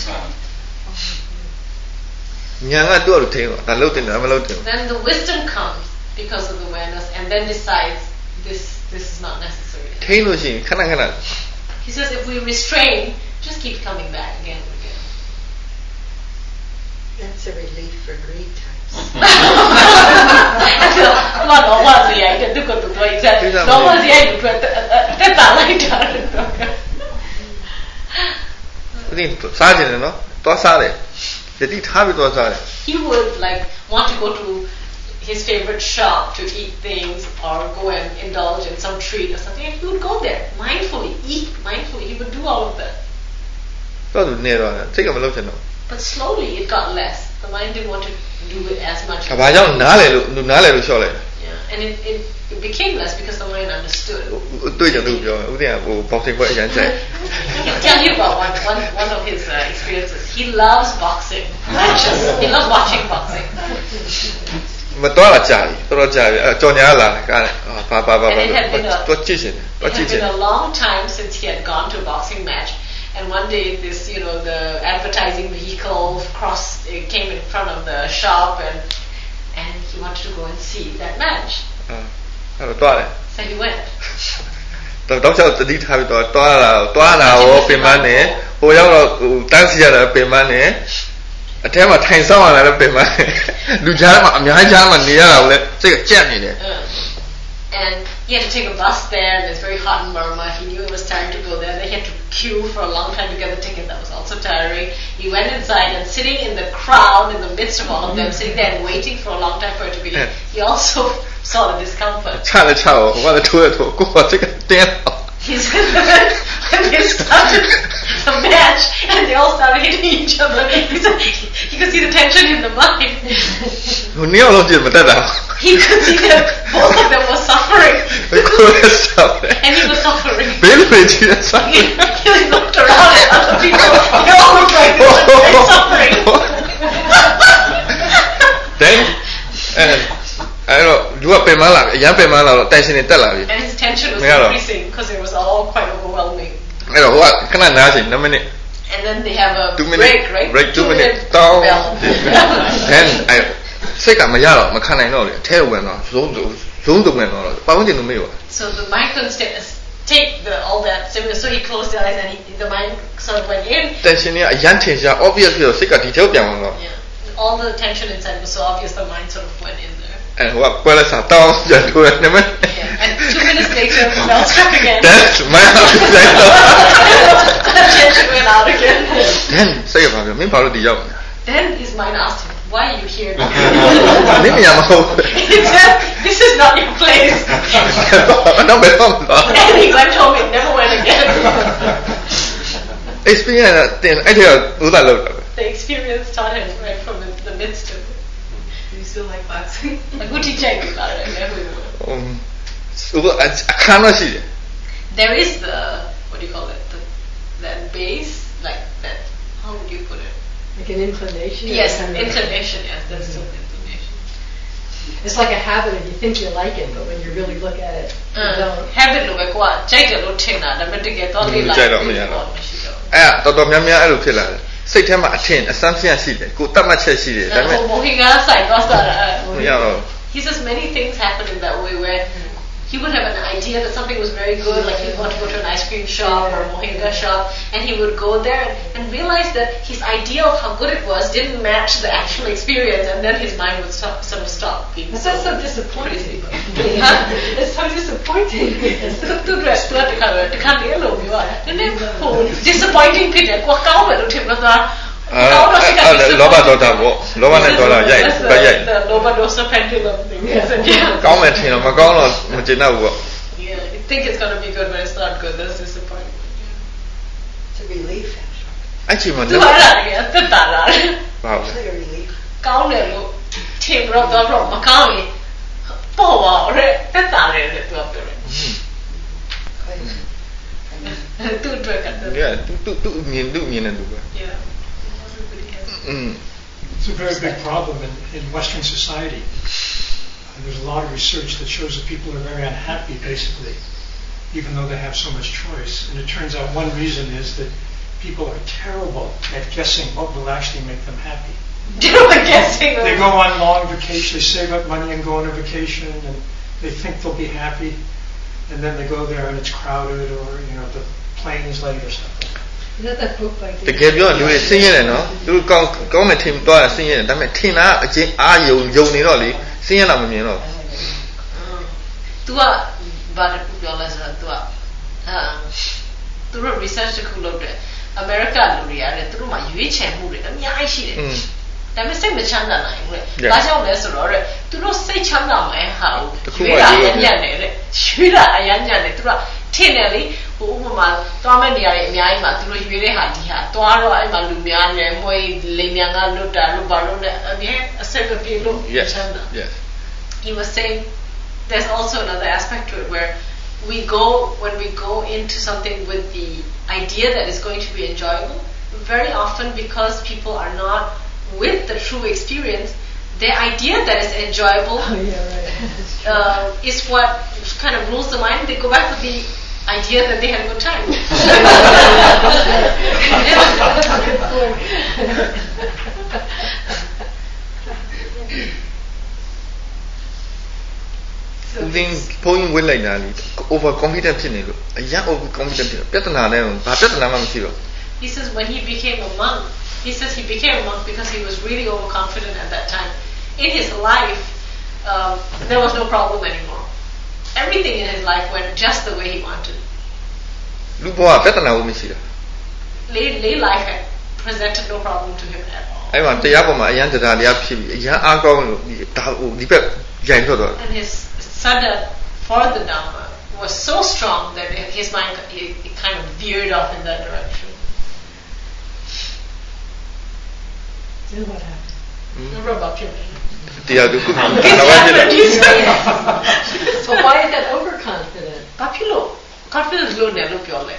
Nyanga tu ada tengok, tak lalu tengok, I'm a local. Then the wisdom comes because of the awareness, and then decides this this is not necessary. Tengok sih, kadang-kadang. He says if we restrain, just keep coming back again and again. That's a relief for greed types. Mà nó qua gì ấy thì tôi còn tụi tôi sẽ nó qua gì ấy tụi tôi tất cả lại trả được. Ini sah je no, tu sah le. Jadi thah भी tu sah le. He would like want to go to his favorite shop to eat things or go and indulge in some treat or something, and he would go there mindfully, eat mindfully. He would do all of that. Tu tu ni lah, cakap malu macam no. But slowly it got less. The mind didn't want to do it as much. Apa yang nak le, lu nak le lu show le. Yeah, and it, it it became less because the mind understood. Tu je tu biar, tu yang aku boxing buat yang saya. I'll tell you about one one one of his uh, experiences. He loves boxing. Matches. He loves watching boxing. Betul lah cari, terus cari. Contohnya lah kan, apa apa apa. And it had been a, tu cincin, tu it had cincin. been a long time since he had gone to a boxing match. And one day, this, you know, the advertising vehicle cross it came in front of the shop, and and he wanted to go and see that match. Ah, kalau tuan. So he went. Tahu tahu saya tadi tahu tuan tuan lah, tuan lah, oh pemain ni, oh yang lo tangsi ada pemain ni, ada macam Thai sama ada pemain, lu jalan macam yang jalan ni lah, boleh, saya cakap ni deh. And he had to take a bus there, and it's very hot in Burma. He knew it was time to go there. They had to queue for a long time to get the ticket. That was also tiring. He went inside, and sitting in the crowd, in the midst of all of them, sitting there and waiting for a long time for it to begin, he also saw the discomfort. Cha le cha,我我出来出，我这个颠倒。 He said that when they started the match, and they all started hitting each other, he said he could see the tension in the mind. 你要弄点么的啦？ He could see that both of them were suffering. And he was suffering. He, he looked around at other people. They all looked like they were suffering. Then, and I don't know, dua pemain lah, yang pemain lah, tension itu lah. And his tension was increasing because it was all quite overwhelming. I don't know, what kena nasi, nama ni. And then they have a two break, minute, right? Break two, two minutes. Bell. Then I, saya kan macam lah, makan lain lah, terus lah, zoom zoom, zoom zoom lah, apa pun tidak mahu. So the mind couldn't stay, take the, all that stimulus, so he closed his eyes and he, the mind sort of went in. Tension ni, yang tension, obviously, saya kan detail biang lah. Yeah. All the tension inside was so obvious, the mind sort of went in there. And what? Well, it's a thousand jatuh, nama. Yeah. And two minutes later, the bell struck again. That's my house. The tension went out again. Then saya panggil, memang baru dia jawab. Then his mind asked him, why are you here now? He said, this is not your place. And he went home and never went again. Experience The experience taught him right from the midst of it. Do you still like boxing? A good teacher about it. Um, There is the, what do you call it, the, that base, like that, how would you put it? Like an inclination? Yes, an inclination, yes, that's still an inclination. It's like a habit if you think you like it, but when you really look at it, you Uh, don't. habit လို့ပဲကွာကြိုက်တယ်လို့ထင်တာဒါပေမဲ့တကယ်တော့လေးလိုက်ကြိုက်တော့မရတော့မရှိတော့အဲ့ဒါတော်တော်များများအဲ့လိုဖြစ်လာတယ်စိတ်ထဲမှာအထင် assumption ရှိတယ်ကိုတတ်မှတ်ချက်ရှိတယ်ဒါပေမဲ့ဟိုဟိကဆိုင်တော့စားတာမရတော့ He says many things happen in that way where he would have an idea that something was very good, like he wanted to go to an ice cream shop or a mohinga shop, and he would go there and realize that his idea of how good it was didn't match the actual experience, and then his mind would stop, sort of stop being That's so, so disappointing. Huh? It's so disappointing. To dress to the color, to come here, look, you are. And then, oh, disappointing people, what cow will do him? အဲလောဘဒေါသပေါ့လောဘနဲ့ဒေါသရိုက်ပဲရိုက် The loba dosa pendulum thing. Yeah. ကောင်းမယ်ထင်တော့မကောင်းတော့မကျင်တော့ဘူးပေါ့ Yeah, you think it's going to be good, but it's not good. That's disappointing. It's a relief, actually. အဲ့ချိန်မှာသူကလည်းတက်တာလားဘာလဲ It's like a relief. ကောင်းတယ်လို့ထင်ပြီးတော့တော့မကောင်းရင်ပေါ့ပါတဲ့တက်တာလေတဲ့သူကပြောတယ် သူ့အတွက်ကတည်းက Yeah တူတူတူမြင်တူမြင်နေတူပဲ Yeah. Mm. It's a very big problem in, in Western society. And there's a lot of research that shows that people are very unhappy, basically, even though they have so much choice. And it turns out one reason is that people are terrible at guessing what will actually make them happy. guessing. They go on long vacation, they save up money and go on a vacation, and they think they'll be happy, and then they go there and it's crowded, or you know the plane is late or something. Is that that book by တကယ်ပြောလူတွေဆင်းရဲတယ်နော်သူကောင်းကောင်းမယ်ထင်သွားတာဆင်းရဲတယ်ဒါပေမဲ့ထင်တာအချင်းအာယုံယုံနေတော့လေဆင်းရဲတာမမြင်တော့ तू ကဘာတခုပြောလဲဆိုတော့ तू ကအာသူတို့ research တခုလုပ်တယ် America လူတွေရတယ်သူတို့မှာရွေးချယ်မှုတွေအများကြီးရှိတယ် ဒါပေမဲ့စိတ်မချမ်းသာနိုင်ဘူးလေ။ဘာကြောင့်လဲဆိုတော့တဲ့သူတို့စိတ်ချမ်းသာမယ်ဟာကိုရွေးတာအညံ့တယ်တဲ့။ရွေးတာအညံ့တယ်သူကထင်တယ်လေဟိုဥပမာသွားမဲ့နေရာတွေအများကြီးမှာသူတို့ရွေးတဲ့ဟာဒီဟာသွားတော့အဲ့မှာလူများနေမွေးလိမ်မြန်ကလွတ်တာလို့ဘာလို့လဲအမြဲအဆက်မပြေလို့ချမ်းသာ Yes. He was saying there's also another aspect to it where we go when we go into something with the idea that it's going to be enjoyable very often because people are not with the true experience, their idea that is enjoyable Oh, yeah, right. uh, is what kind of rules the mind. They go back with the idea that they had a good time. Then ဘုန်းကြီးဝင်လိုက်တာလေ over confident ဖြစ်နေလို့အရင် over confident ဖြစ်တယ်ပြဿနာနဲ့ဘာပြဿနာမှမရှိတော့ He says when he became a monk, he says he became a monk because he was really overconfident at that time. In his life, um, there was no problem anymore. Everything in his life went just the way he wanted. လူဘဝပြဿနာဘူးမရှိတာ Lay, lay life had presented no problem to him at all. အဲ့မှာတရားပေါ်မှာအရင်တရားတရားဖြစ်ပြီးအရင်အားကောင်းလို့ဒါဟိုဒီဘက်ရိုင်ထွက်သွားတယ် And his sadha for the Dhamma was so strong that his mind it, it kind of veered off in that direction. Then what happened? No problem. တရားသူခုနက So why is that overconfident? ဘာဖြစ်လို့ confidence လို့နေလို့ပြောလဲ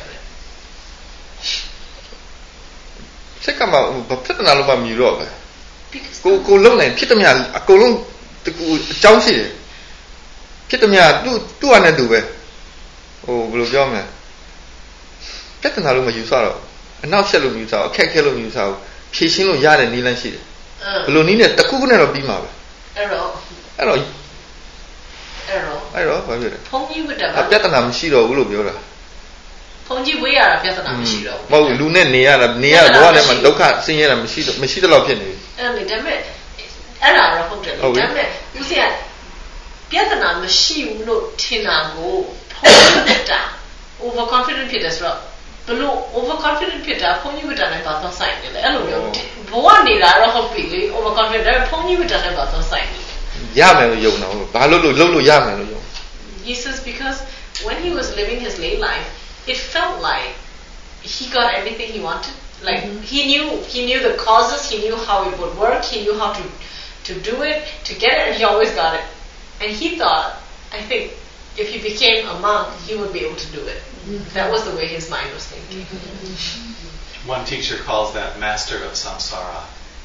စိတ်ကမှဘာပြဿနာလို့မှမြည်တော့ပဲကိုကိုလုံးနိုင်ဖြစ်သမျှအကုန်လုံးတကူအကြောင်းရှိတယ်ဖြစ်သမျှသူ့သူ့အနေနဲ့သူပဲဟိုဘယ်လိုပြောမလဲပြဿနာလို့မယူဆတော့အနောက်ဆက်လို့မယူဆအောင်အခက်ခဲလို့မယူဆအောင်ဖြည့်ရှင်းလို့ရတဲ့နည်းလမ်းရှိတယ်ဘယ်လိုနည်းနဲ့တခုခုနဲ့တော့ပြီးမှာပဲအဲ့တော့အဲ့တော့အဲ့တော့အဲ့တော့ဘာဖြစ်လဲဘုန်းကြီးဝတ္တအပြဿနာမရှိတော့ဘူးလို့ပြောတာဘုန်းကြီးဝေးရတာပြဿနာမရှိတော့မဟုတ်လူနဲ့နေရတာနေရဘဝထဲမှာဒုက္ခဆင်းရဲတာမရှိတော့မရှိတော့ဖြစ်နေပြီအဲ့လေဒါပေမဲ့အဲ့ဒါတော့ဟုတ်တယ်ဒါပေမဲ့ဦးစီကပြဿနာမရှိဘူးလို့ထင်တာကိုဘုန်းကြီးဝတ္တ over confident ဖြစ်တယ်ဆိုတော့ဘလို့ over confident ဖြစ်တာဘုန်းကြီးဝတ္တနဲ့ဘာသာဆိုင်နေလဲအဲ့လိုမျိုးဘဘဝနေတာတော့ဟုတ်ပြီလေ overconfident ဖုန်းကြီးမတတ်တဲ့ဘာသာဆိုင်ရမယ်လို့ယုံတော့ဘာလို့လို့လုပ်လို့ရမယ်လို့ယုံ He says because when he was living his lay life it felt like he got everything he wanted like mm-hmm. he knew he knew the causes he knew how it would work he knew how to to do it to get it and he always got it and he thought I think if he became a monk he would be able to do it mm-hmm. that was the way his mind was thinking mm-hmm. One teacher calls that master of samsara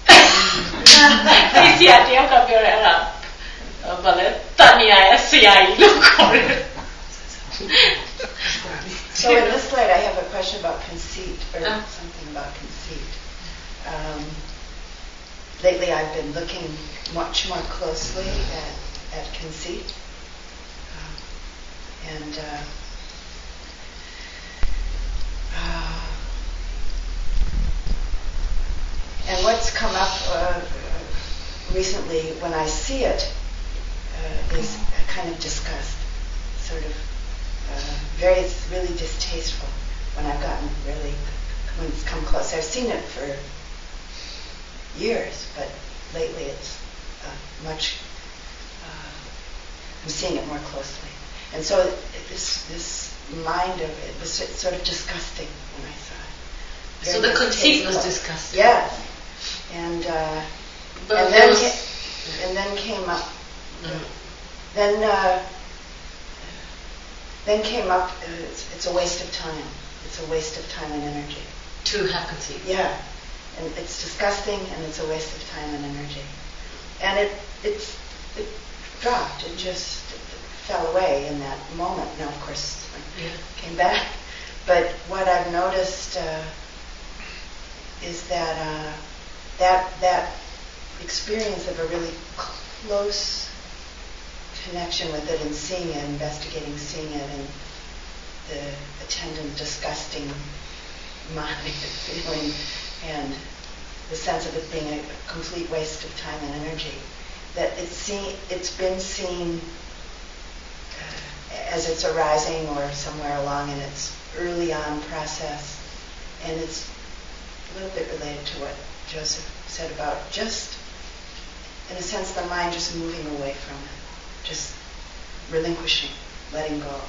So in this slide I have a question about conceit or uh. something about conceit. Um, lately I've been looking much more closely at, at conceit. Um, and uh, uh, and what's come up uh, recently when I see it uh, is a kind of disgust, sort of uh, very, it's really distasteful when I've gotten really, when it's come close. I've seen it for years, but lately it's uh, much, uh, I'm seeing it more closely. And so it, this this mind of it was sort of disgusting when I saw it. Very so the conceit was disgusting. Yeah. And uh, and then was... ca- and then came up mm. then uh, then came up uh, it's, it's a waste of time. It's a waste of time and energy. To have conceit. Yeah. And it's disgusting and it's a waste of time and energy. And it it's it dropped. It just it fell away in that moment. Now of course it yeah. came back. But what I've noticed uh, is that uh, that that experience of a really close connection with it and seeing it, investigating, seeing it, and the attendant disgusting mind feeling and the sense of it being a complete waste of time and energy, that it's seen, it's been seen uh, as it's arising or somewhere along in its early on process, and it's a little bit related to what Joseph said about just, in a sense, the mind just moving away from it, just relinquishing, letting go,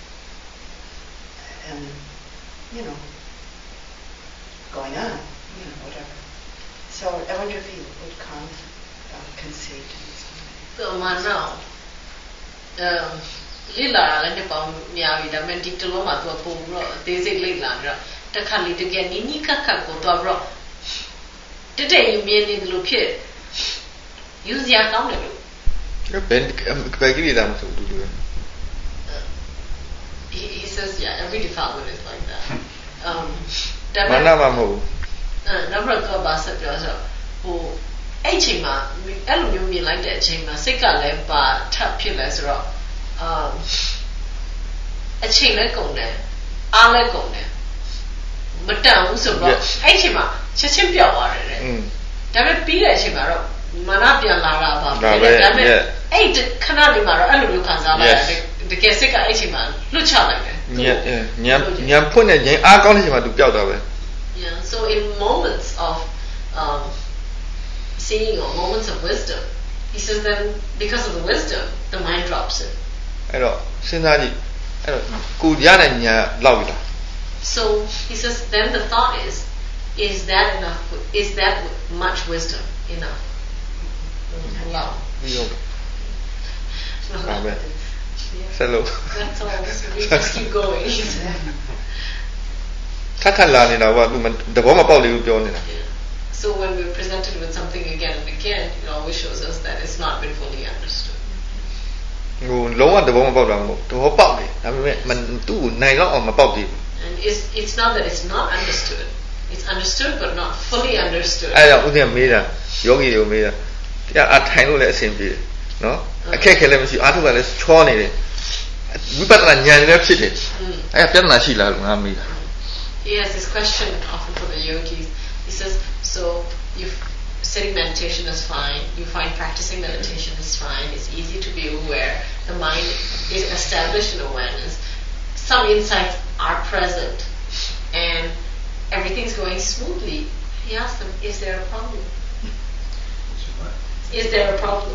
and, you know, going on, you know, whatever. So I wonder if he would comment about conceit. So, now, um, Lila, let me palm me out with a mental diploma to a poor there's a late landra. The Kali to get Nika Kako to a bro. Today you mean in Lupit. Use the account. He, he says, yeah, every department is like that. Um, Manamamu. Number of Bassett who a chima, Elumi like that chima, Sika Lempa, Tap Pilas rock. Um, a chain like on there, I like on there. But down so rock. A chima, Chachimpia water. David Pira chimaro, Manapia Lara, David, eight Canali Mara, Alukanzala, the Kesika Echiman, Lucha like that. Yeah, yeah, yeah, put it in our college to go away. Yeah, so in moments of um, seeing or moments of wisdom, he says then because of the wisdom, the mind drops it. So he says then the thought is, is that enough? Is that much wisdom enough? Wow. Amen. Yeah. Hello. That's all. We just keep going. So when we're presented with something again and again, it always shows us that it's not been fully understood. And it's, it's not that it's not understood. It's understood but not fully understood. No?အခက်ခဲလည်းမရှိအားထုတ်ကလည်းချောနေတယ်ဝိပဿနာဉာဏ်လည်းဖြစ်တယ်အဲ့ပြဿနာရှိလားလို့ငါမေးတာ He has this question often for the yogis. He says, so you sitting meditation is fine, you find practicing meditation is fine, it's easy to be aware, the mind is established in awareness, some insights are present and everything's going smoothly. He he asked them, is there a problem? Is there a problem?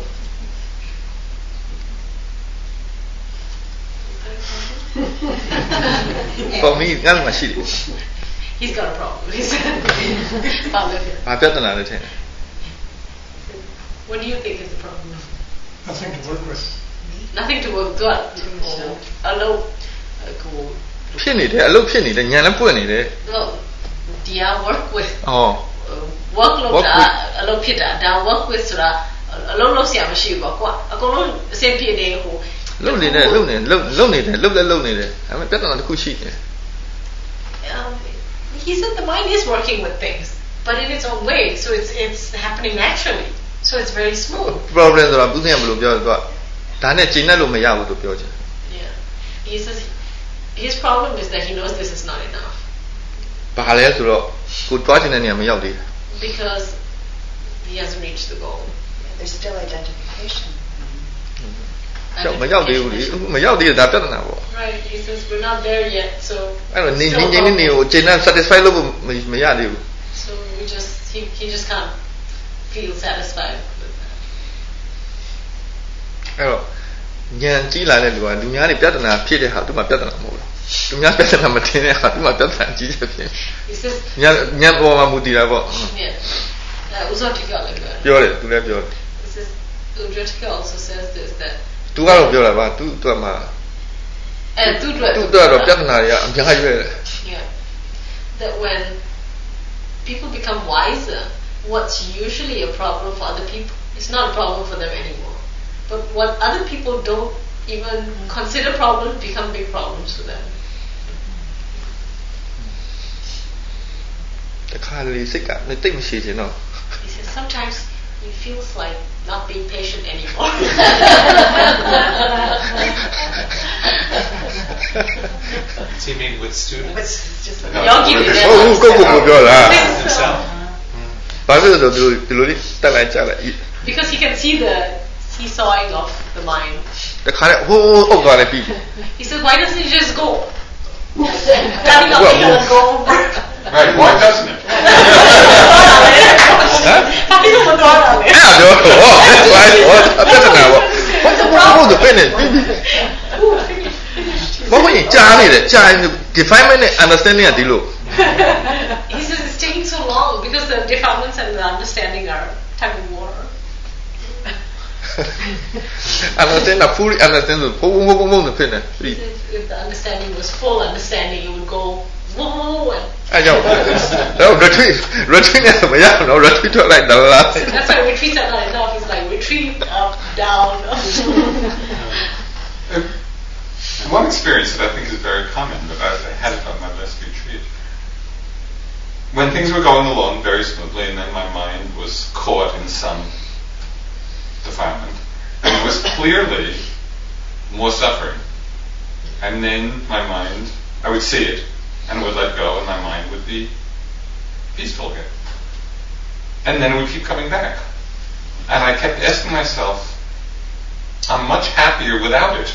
For me ငါ့မှာရှိတယ် He's got a problem. He said, " ဘာပြဿနာလဲထင်တယ် What do you think is the problem?" Nothing to work with. Nothing to work with. Hello. ဖြစ်နေတယ်အလုပ်ဖြစ်နေတယ်ညံလည်းပွင့်နေတယ် Look, do you work with? ဟော work လုပ်တာအလုပ်ဖြစ်တာဒါ work with ဆိုတာအလုပ်လုပ်ဆရာမရှိဘူးကွာအကုန်လုံးအဆင်ပြေနေဟိုလုပ်နေတယ်လုပ်နေလုပ်လုပ်နေတယ်လုပ်လည်းလုပ်နေတယ်ဒါပေမဲ့ပြဿနာတစ်ခုရှိတယ် Um, he said the mind is working with things, but in its own way, so it's it's happening naturally, so it's very smooth. problem ဆိုတာဘူးစင်ဘယ်လိုပြောလဲသူကဒါနဲ့ကျင့်တတ်လို့မရဘူးလို့ပြောချင် Yeah, he says his problem is that he knows this is not enough. ဘာလဲဆိုတော့ကိုတွားချင်တဲ့နေရာမရောက်သေးဘူး Because he hasn't reached the goal. Yeah, there's still identification. ကြောက်မရောက်သေးဘူးလေမရောက်သေးတာပြဿနာပေါ့ Right, he says we're not there yet, so အဲ့တော့နေနေနေနေကိုကျင့်တတ် satisfy လုပ်ဖို့မရသေးဘူး so we just he he just can't feel satisfied with that. အဲ့တော့ဉာဏ်ကြီးလာတဲ့လူကလူများတွေပြဿနာဖြစ်တဲ့ဟာသူမှပြဿနာမဟုတ်ဘူးလူများပြဿနာမတင်တဲ့ဟာသူမှပြဿနာကြီးချက်ဖြစ် He says ဉာဏ်ဉာဏ်ပေါ်မှာမူတည်တာပေါ့ yeah. Uh, Uzotika like that. ပြောတယ်သူလည်းပြောတယ် He says Uzotika also says this that သူကတော့ပြောတာပါသူသူကမှ and tu သူတော့ပြဿနာတွေကအများကြီးပဲ yeah that when people become wiser what's usually a problem for other people it's not a problem for them anymore but what other people don't even consider problems become big problems for them တခါလေစိတ်ကတိတ်မရှိချင်တော့ he says sometimes it feels like not being patient anymore. Does he mean with students? It's just like Y'all give me that. ဟုတ်ကိုကိုကိုပြောတာ Himself. ဘာဖြစ်လို့ဒီလိုဒီလိုလေးတက်လိုက်ကြလိုက် Because he can see the seesawing of the mind. တခါလေဟိုးအုပ်သွားတယ်ပြီ He says, why doesn't he just go? Cutting up the go. Right, why doesn't it? ဘာဖြစ်လို့မတော်တာလဲအဲ့ဒါပြောတော့ဟောဟောပြဿနာပေါ့ဘာလို့ဘာလို့ဒီနဲ့ဘာလို့ကြားနေတယ်ကြား definement နဲ့ understanding ကဒီလို He says it's taking so long because the defilements and the understanding are tug of war. understand က fully understand ဆိုဘုံဘုံဘုံဘုံနဲ့ဖြစ်နေ He says if the understanding was full understanding it would go whoa and အဲ့ကြောင့်တော့ retreat retreat နဲ့မရတော့ retreat ထွက်လိုက်တော့လား that's why retreats are not enough. It's like retreat up, down. One experience that I think is very common, but I had it on my last retreat. When things were going along very smoothly, and then my mind was caught in some defilement, and it was clearly more suffering. And then my mind, I would see it, and would let go, and my mind would be peaceful again. And then it would keep coming back. And I kept asking myself, I'm much happier without it.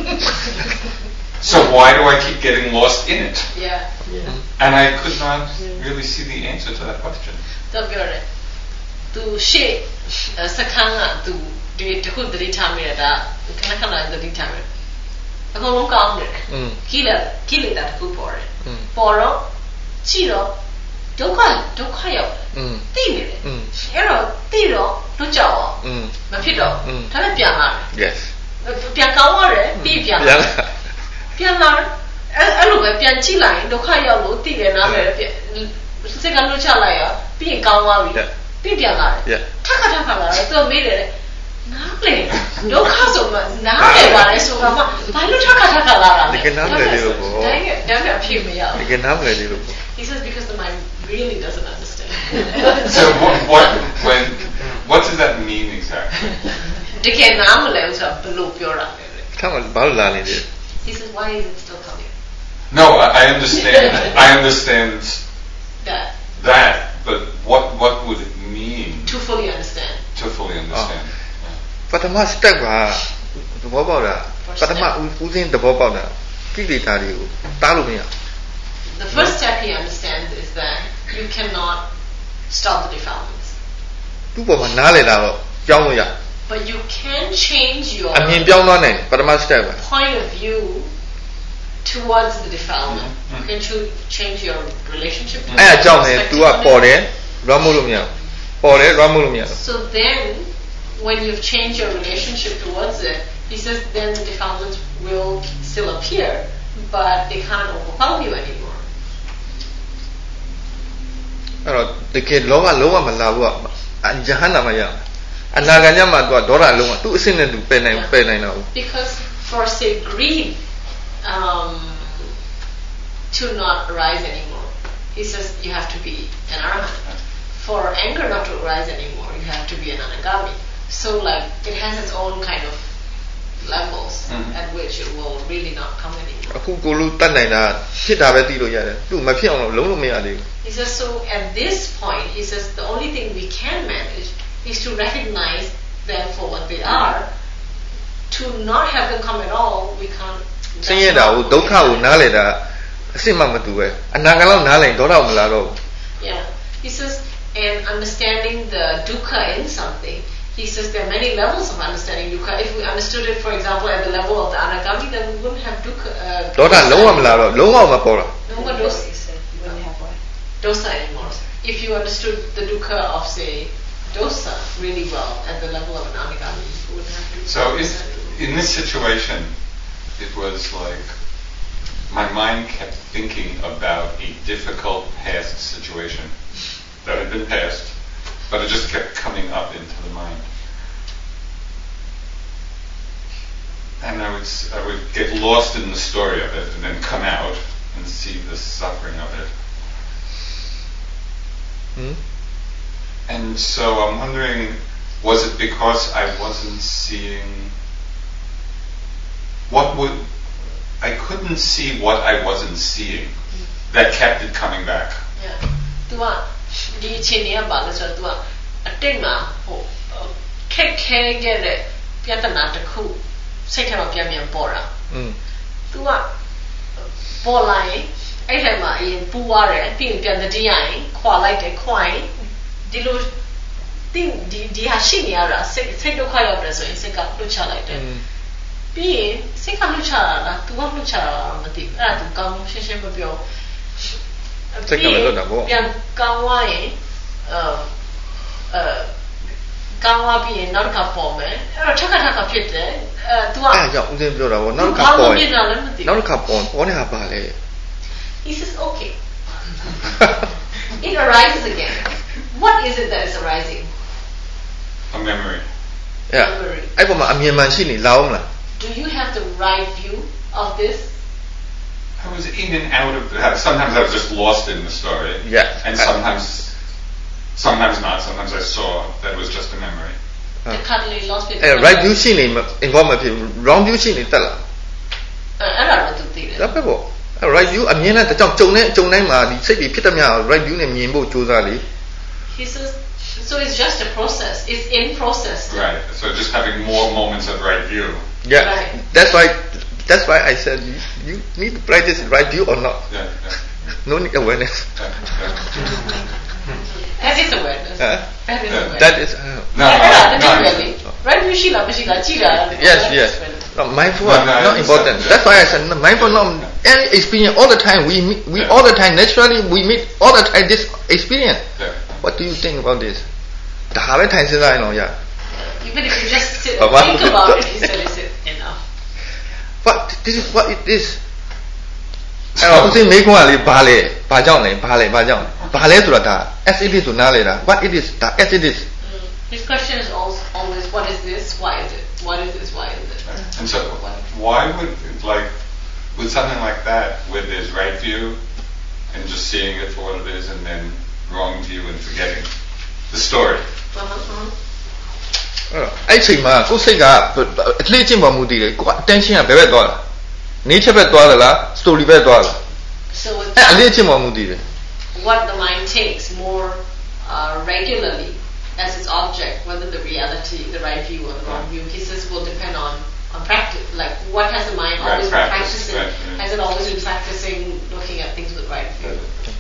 So why do I keep getting lost in it? Yeah. Yeah. And I could not really see the answer to that question. Don't get it. To shape sakanga to do to put the determine that kana kana the determine. အကုန်လုံးကောင်းတယ်ခိလက်ခိလက်တာတစ်ခုပေါ်တယ်ပေါ်တော့ကြည့်တော့ဒုက္ခဒုက္ခရောက်သိနေတယ်အဲ့တော့သိတော့လွတ်ကြောက်အောင်မဖြစ်တော့ဒါနဲ့ပြန်လာတယ် yes ပြန်ကောင်းရတယ်ပြီးပြန်လာပြန်လာအဲ့အဲ့လိုပဲပြန်ကြည့်လိုက်ဒုက္ခရောက်လို့သိတယ်နားလည်းစိတ်ကလွတ်ချလိုက်ရပြီးရင်ကောင်းသွားပြီပြီးပြန်လာတယ်ထပ်ခါထပ်ခါလာတော့သူမေးတယ်နားလေဒုက္ခဆိုမှနားလေပါလေဆိုတော့မှဘာလို့ထပ်ခါထပ်ခါလာတာလဲဒီကနားမလဲလေးလို့ပေါ့ဒါကဒါကအဖြစ်မရဘူးဒီကနားမလဲလေးလို့ပေါ့ He says because the mind really doesn't understand. So what, what when what does that mean exactly? တကယ်နားမလဲဥစားဘယ်လိုပြောတာလဲခါမှဘာလို့လာနေလဲ He says why is it still coming? No, I, I understand. I understand That that, but what what would it mean to fully understand. to fully understand? ပထမ step ကသဘောပေါက်တာပထမဦးစင်းသဘောပေါက်တာကိလေသာတွေကိုတားလို့မရ The first step he understands is that you cannot stop the defilements. သူ့ပေါ်မှာနားလည်လာတော့ကြောင်းလို့ရ But you can change your အမြင်ပြောင်းသွားနိုင်ပထမ step ပဲ point of view towards the defilement. You can cho- change your relationship to အဲ့အကြောင်းနဲ့ perspective तू က on it. ပေါ်တယ် run မို့လို့မရဘူးပေါ်တယ် run မို့လို့မရဘူး So then, when you've changed your relationship towards it, he says then the defilements will still appear, but they can't overwhelm you anymore. အဲ့တော့တကယ်လောဘလုံးဝမလာဘူးကအယဟန္တာမရအနာဂတ်ညမှာ तू ကဒေါသလုံးဝသူ့အစ်စ်နဲ့သူပယ်နိုင်ပယ်နိုင်တော့ဘူး Because for say greed um, to not arise anymore, he says you have to be an arahant. For anger not to arise anymore, you have to be an anagami. So like it has its own kind of levels Mhm. at which it will really not come anymore. အခုကိုလူတတ်နိုင်တာဖြစ်တာပဲသိလို့ရတယ်သူ့မဖြစ်အောင်လုံးလုံးမရသေးဘူး He says so at this point, he says the only thing we can manage is to recognize them for what they are. To not have them come at all, we can't. ဆင်းရဲတာကိုဒုက္ခကိုနားလည်တာအစစ်မှမတူပဲအနာဂတ်လောက်နားလည်ဒေါသမလာတော့ဘူး Yeah. He says, and understanding the dukkha in something, he says there are many levels of understanding dukkha. If we understood it, for example, at the level of the anagami, then we wouldn't have dukkha. Uh, ဒေါသလုံးဝမလာတော့လုံးဝမပေါ်တာ no more dosa, You said you wouldn't have what? dosa anymore. If you understood the dukkha of, say, dosa really well at the level of an anagami, you wouldn't have dukkha. So in, in this situation, it was like my mind kept thinking about a difficult past situation that had been past, but it just kept coming up into the mind. And I would, s- I would get lost in the story of it and then come out and see the suffering of it. Hmm? And so I'm wondering, was it because I wasn't seeing what would I couldn't see what I wasn't seeing that kept it coming back. Yeah. तू आ दी चीनी आ बाल जो तू आ अट्टे ना हो खे खे के रे प्याता ना टकू सेठे मा प्या मिया पोरा อืม तू आ पोलाई အဲ့ထဲမှာအရင်ပူရတယ်ပြီးရင်ပြန်တတိယရင်ခွာလိုက်တယ်ခွာရင်ဒီလိုတင်းဒီဒီဟာရှိနေရတာစိတ်စိတ်ဒုက္ခရောက်တယ်ဆိုရင်စိတ်ကလွတ်ချလိုက်တယ်ပြီးရင်စိတ်ကလွတ်ချတာလား तू ကလွတ်ချတာလားမသိဘူးအဲ့ဒါ तू ကောင်းရှင်းရှင်းမပြောစိတ်ကလည်းလွတ်တာပေါ့ပြန်ကောင်းသွားရင်အဲအဲကောင်းသွားပြီးရင်နောက်တစ်ခါပေါ်မယ်အဲ့တော့ထက်ခါထက်ခါဖြစ်တယ်အဲ तू ကအဲ့ဒါကြောင့်ဦးစင်းပြောတာပေါ့နောက်တစ်ခါပေါ်ရင်ဘာမှမဖြစ်တာလည်းမသိဘူးနောက်တစ်ခါပေါ်ပေါ်နေတာပါလေ He says okay it arises again what is it that is arising A memory. အဲ့အဲ့ပေါ်မှာအမြင်မှန်ရှိနေလာအောင်မလား do you have the right view of this I was in and out of sometimes I was just lost in the story. Yeah. And sometimes sometimes not, sometimes I saw that it was just a memory. the cuddly lost with အဲ့ right view ရှိနေ involve မဖြစ်ဘူး wrong view ရှိနေတက်လာအဲ့ဒါတော့သူသိတယ်ဒါပဲပေါ့အဲ့ right view အမြင်နဲ့တကြောင်ကြုံတဲ့ကြုံတိုင်းမှာဒီစိတ်တွေဖြစ်တဲ့များ right view နဲ့မြင်ဖို့ကြိုးစားလေ He says so it's just a process it's in process Right. So just having more moments of right view. yeah Right. that's why that's why I said you, you need to practice right view or not Yeah, yeah. no need awareness yeah, yeah. that is awareness Huh? that is Yeah. awareness that is uh, No, အဲ့ဒါတ no, ကယ် no. လေ right view ရှိလားမရှိလားကြည့်တာ yes yes no, mindful No, are no, not it's- important yeah. that's why I said no, mindful not any experience all the time we meet, we Yeah. all the time naturally we meet all the time this experience Yeah. what do you think about this ဒါပဲထိုင်စဉ်းစားရင်တော့ရ even if you just sit But and what- think about it he said is it enough what this is what it is အဲ့တော့ဦးစင်းမေးခွန်းကလေဘာလဲဘာကြောင့်လဲဘာလဲဘာကြောင့်ဘာလဲဆိုတာဒါ as it is ဆိုနားလေတာ what it is ဒါ as it is Mm. His question is always, always what is this why is it what is this why is it And so why would like with something like that where there's right view and just seeing it for what it is and then wrong view and forgetting the story. uh-huh, uh-huh. အဲ့တော့အဲ့ချိန်မှာကိုယ်စိတ်ကအလှည့်ချင်းပေါ်မူတည်တယ်ကိုယ် attention ကဘယ်ဘက်သွားလဲနေချက်ဘက်သွားလား story ဘက်သွားလား so it's အဲ့အလှည့်ချင်းပေါ်မူတည်တယ် what the mind takes more uh, regularly as its object, whether the reality, the right view or the wrong view, he says will depend on, on practice. Like what has the mind Right, always been practice, practicing? right, yeah. Has it always been practicing looking at things with right view?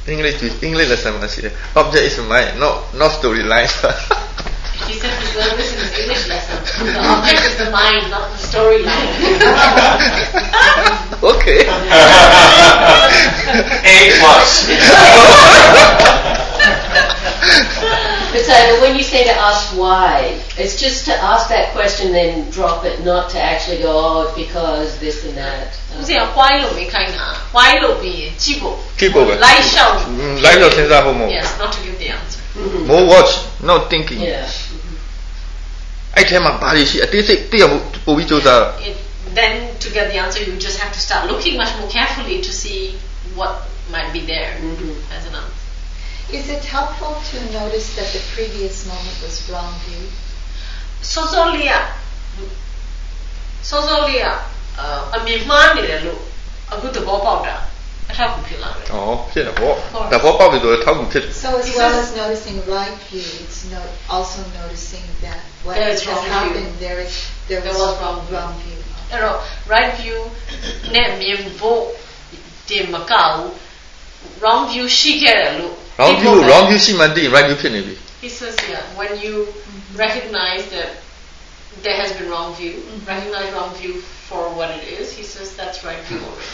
English English lesson မှာရှိတယ် object is mind not not storyline He said he's learned this in his English lesson. The object is the mind, not the storyline. Okay. A plus. But so when you say to ask why, it's just to ask that question, then drop it, not to actually go, oh, it's because this and that. You say why လို့မေးခိုင်းတာ why လို့ပြီးရင်ကြည့်ဖို့ကြည့်ဖို့ပဲ light ရှောက် light လို့စဉ်းစားဖို့မဟုတ် Yes, not to give the answer. Mm-hmm. More watch, not thinking. Yeah. အဲ့ထဲမှာဘာတွေရှိအသေးစိတ်သိရဖို့ပို့ပြီးစူးစမ်း Then to get the answer, you just have to start looking much more carefully to see what might be there mm-hmm. as an answer. Is it helpful to notice that the previous moment was wrong view? Sozolia. Sozolia. Uh, a bit money, look. A good ball powder. I have to feel it. Oh, ဖြစ်တယ်ပေါ့။ဒါဘောပေါက်ပြီးတော့ထောက်ကူဖြစ်တယ် So as well as noticing right view, it's no, also noticing that what there has is wrong happened, view. there is there, there was, was wrong, wrong view. view. Right view နဲ့မြင်ဖို့တင်မကောက် wrong view ရှိခဲ့တယ်လို့ wrong view wrong view ရှိမှသိ right view ဖြစ်နေပြီ He says yeah when you mm-hmm. recognize that there has been wrong view mm-hmm. recognize wrong view for what it is he says that's right view already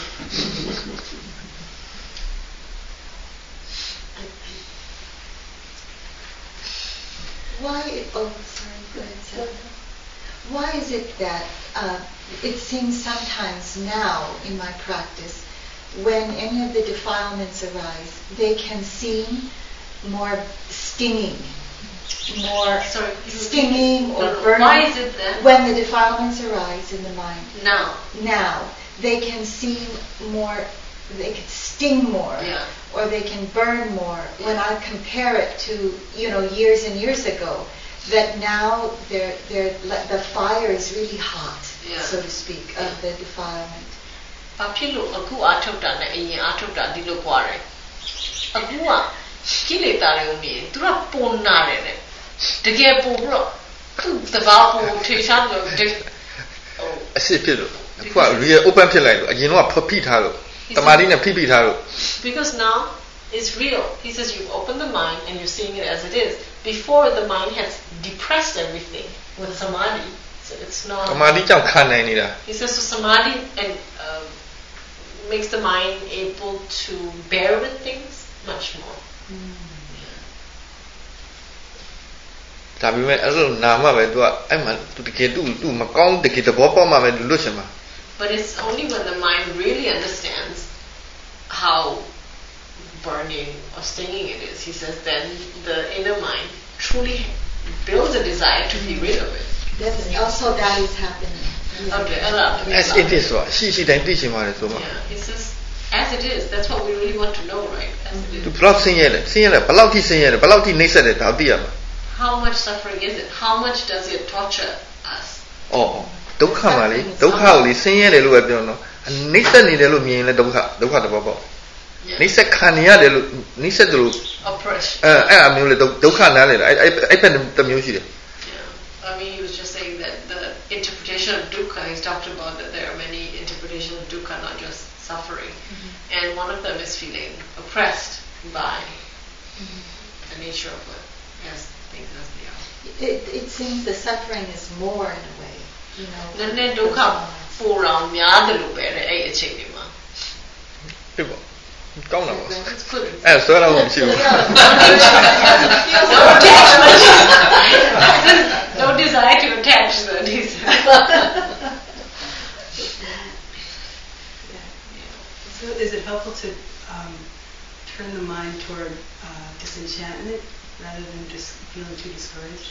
Why oh sorry go ahead Sarah. Why is it that uh, it seems sometimes now in my practice when any of the defilements arise, they can seem more stinging, more Sorry, stinging or no, no. burning. Why is it then? When the defilements arise in the mind. Now. Now. They can seem more, they can sting more. Yeah. Or they can burn more. Yeah. When I compare it to, you know, years and years ago, that now they're, they're, the fire is really hot, yeah. so to speak, of the defilement. ဘာဖြစ်လို့အခုအားထုတ်တာနဲ့အရင်အားထုတ်တာဒီလိုကွာတယ်အခုကကိလေသာတွေကိုမြင်သူကပုံနာတယ်တဲ့တကယ်ပုံပြီးတော့သူသဘာဝကိုထေရှားလို့အစစ်ဖြစ်လို့အခုက real open ဖြစ်လိုက်လို့အရင်တော့ဖိထားလို့တမာတိနဲ့ဖိဖိထားလို့ Because now it's real he says you open the mind and you're seeing it as it is before the mind has depressed everything with samadhi so it's not တမာတိကြောင့်ခံနိုင်နေတာ He says so samadhi and uh, makes the mind able to bear with things much more. ဒါပေမဲ့အဲ့လိုနာမှပဲ तू ကအဲ့မှာ तू တကယ် तू तू မကောင်းတကယ်သဘောပေါက်မှပဲ तू လွတ်ချင်မှာ But it's only when the mind really understands how burning or stinging it is. He says then the inner mind truly builds a desire to be rid of it. That's also that is happening. Okay, as it is ဆိုတာရှိရှိတိုင်းသိချင်ပါတယ်ဆိုမှ Yeah, he says as it is. That's what we really want to know, right? As it is. तू ဘယ်လောက်ဆင်းရဲလဲဆင်းရဲလဲဘယ်လောက်ထိဆင်းရဲလဲဘယ်လောက်ထိနှိမ့်ဆက်လဲဒါသိရမှာ How much suffering is it? How much does it torture us? အော်ဒုက္ခပါလေဒုက္ခကိုလေဆင်းရဲတယ်လို့ပဲပြောတော့နှိမ့်ဆက်နေတယ်လို့မြင်ရင်လည်းဒုက္ခဒုက္ခတဘောပေါ့နှိမ့်ဆက်ခံနေရတယ်လို့နှိမ့်ဆက်တယ်လို့ oppression အဲအဲ့အမျိုးလေဒုက္ခနားလေအဲ့အဲ့ဖက်တစ်မျိုးရှိတယ် I mean, he was just saying that the interpretation of dukkha, he's talked about that there are many interpretations of dukkha, not just suffering. Mm-hmm. And one of them is feeling oppressed by mm-hmm. the nature of it, as things as they are. It, it seems the suffering is more in a way, you know. Then dukkha pura myadalu bere ay achikima. People. ကောင်းတာပါ It's good. အဲ့ဆွဲတော့မရှိဘူး No desire to attach the So is it helpful to um, turn the mind toward uh, disenchantment rather than just feeling too discouraged?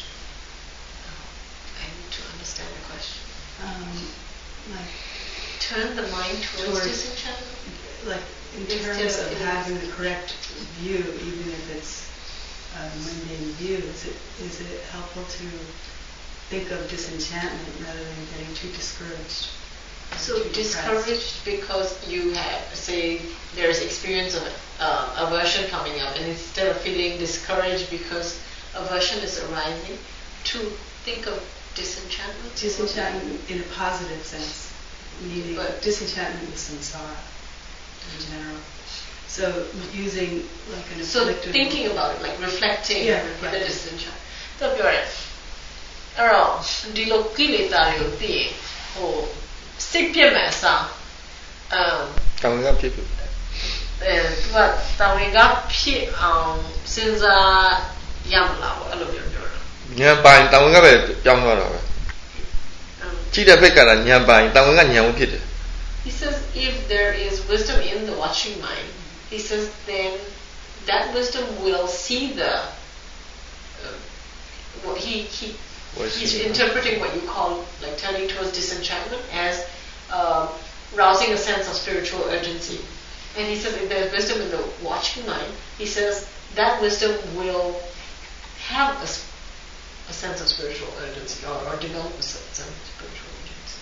I need to understand the question. Um, like turn the mind towards, towards disenchantment? Like in terms of having the correct view, even if it's a mundane view, is it is it helpful to think of disenchantment rather than getting too discouraged? So too discouraged because you have, say, there's experience of uh, aversion coming up, and instead of feeling discouraged because aversion is arising, to think of disenchantment. Disenchantment in a positive sense, meaning but disenchantment with samsara in general. So using like an So thinking about it, like reflecting, yeah, with the reflecting. disenchant. တော့ပြောတယ်အဲ့တော့ဒီလိုကိလေသာတွေကိုသိရင်ဟိုစိတ်ပြည့်မဲ့အစားအမ်တောင်းရဖြစ်ဖြစ်အဲသူကတောင်းရင်ကဖြစ်အောင်စဉ်းစားရမလားပေါ့အဲ့လိုပြောပြောတာဉာဏ်ပိုင်တောင်းရပဲပြောင်းသွားတာပဲကြည့်တဲ့ဘက်ကလည်းဉာဏ်ပိုင်တောင်းရကဉာဏ်ဝင်ဖြစ်တယ် He says if there is wisdom in the watching mind, he says then that wisdom will see the uh, what he he he's interpreting what you call like turning towards disenchantment as uh, rousing a sense of spiritual urgency. And he says if there's wisdom in the watching mind, he says that wisdom will have a, a sense of spiritual urgency or, or develop a sense of spiritual urgency.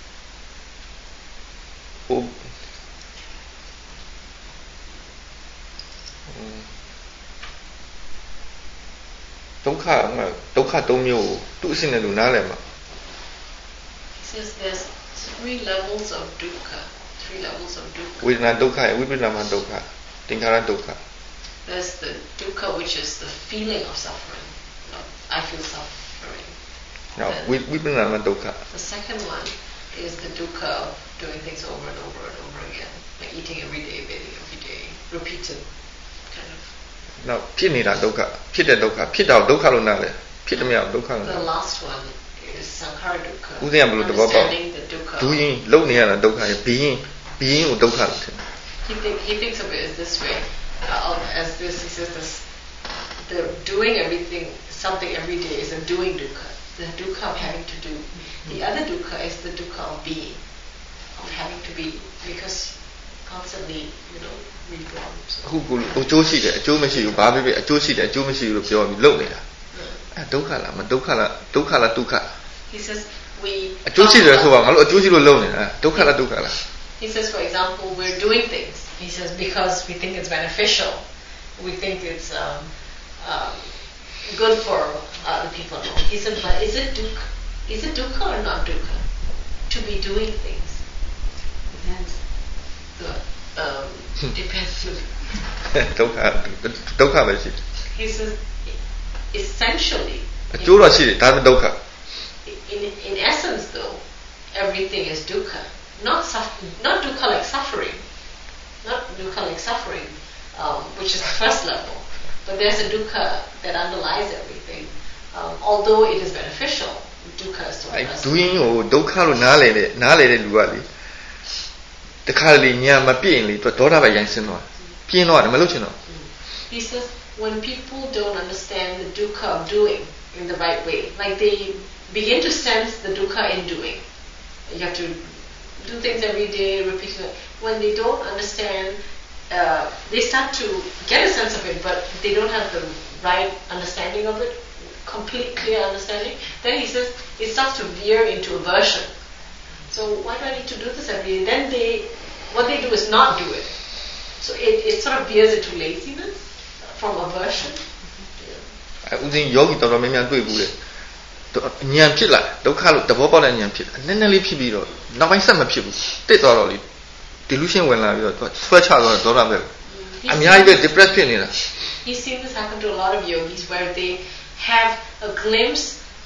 Oh. Dukkha ဒုက္ခသုံးမျိုးသူ့အစဉ်နဲ့လူနားလည်မှာ He says there's three levels of dukkha, three levels of dukkha. ဝေဒနာဒုက္ခဝိပဿနာဒုက္ခသင်္ခါရဒုက္ခ There's the dukkha, which is the feeling of suffering. You know, I feel suffering. Now, whi- vipassana dukkha. The second one is the dukkha of doing things over and over and over again, like eating every day, bathing every day, repeated kind of. Now, ဖြစ်နေတာဒုက္ခဖြစ်တဲ့ဒုက္ခဖြစ်တာဒုက္ခလို့နားလဲဖြစ်တယ်မရဒုက္ခလို့ The last one is sankhara dukkha. ဥစဉ်ကဘယ်လိုတဘောပေါက် Understanding the dukkha. ဒူးရင်လုံနေရတာဒုက္ခရဘီရင်ဘီရင်ကိုဒုက္ခလို့ထင်တယ် He think he thinks of it as this way, uh, as this. He says this: the doing everything, something every day is a doing dukkha. The dukkha of having to do. The other dukkha is the dukkha of being, of having to be, because constantly, you know, reborn. အခုကိုအကျိုးရှိတယ်အကျိုးမရှိဘူးဘာဖြစ်ဖြစ်အကျိုးရှိတယ်အကျိုးမရှိဘူးလို့ပြောပြီးလုံနေတာအဲဒုက္ခလားမဒုက္ခလားဒုက္ခလားဒုက္ခ He says we. အကျိုးရှိတယ်ဆိုတော့ငါတို့အကျိုးရှိလို့လုံနေတာဒုက္ခလားဒုက္ခလား He says, for example, we're doing things. He says because we think it's beneficial, we think it's um, um, good for other people. He said, but is it dukkha? Is it dukkha or not dukkha? To be doing things. Depends. So, um, depends. ဒုက္ခဒုက္ခပဲရှိတယ် He says, essentially. အကျိုးတော့ရှိတယ်ဒါပေမဲ့ဒုက္ခ In in essence, though, everything is dukkha. Not suffer, not dukkha like suffering, not dukkha like suffering, um, which is the first level. But there's a dukkha that underlies everything. Um, although it is beneficial, dukkha is still အဲ present. ဒူးရင်ကိုဒုက္ခလို့နားလေတဲ့နားလေတဲ့လူကလေတခါလေညာမပြည့်ရင်လေသူဒေါသပဲရိုင်းစင်းသွားပြင်းသွားတယ်မလုပ်ချင်တော့ He says when people don't understand the dukkha of doing in the right way, like they begin to sense the dukkha in doing. You have to do things every day, repeat it. When they don't understand, uh, they start to get a sense of it, but they don't have the right understanding of it, complete, clear understanding. Then he says it starts to veer into aversion. So why do I need to do this every day? Then they, what they do is not do it. So it, it sort of veers into laziness from aversion. အဲဥစဉ်ယောဂီတော်တော်များများတွေ့ဘူးလေဉာဏ်ဖြစ်လာဒုက္ခလို့သဘောပေါက်တဲ့ဉာဏ်ဖြစ်နည်းနည်းလေးဖြစ်ပြီးတော့နောက်ပိုင်းဆက်မဖြစ်ဘူးတိတ်သွားတော့လေ delusion ဝင်လာပြီးတော့သူဆွဲချသွားတော့ဒေါသပဲအများကြီးပဲ depress ဖြစ်နေတာ He's seen this happen to a lot of yogis where they have a glimpse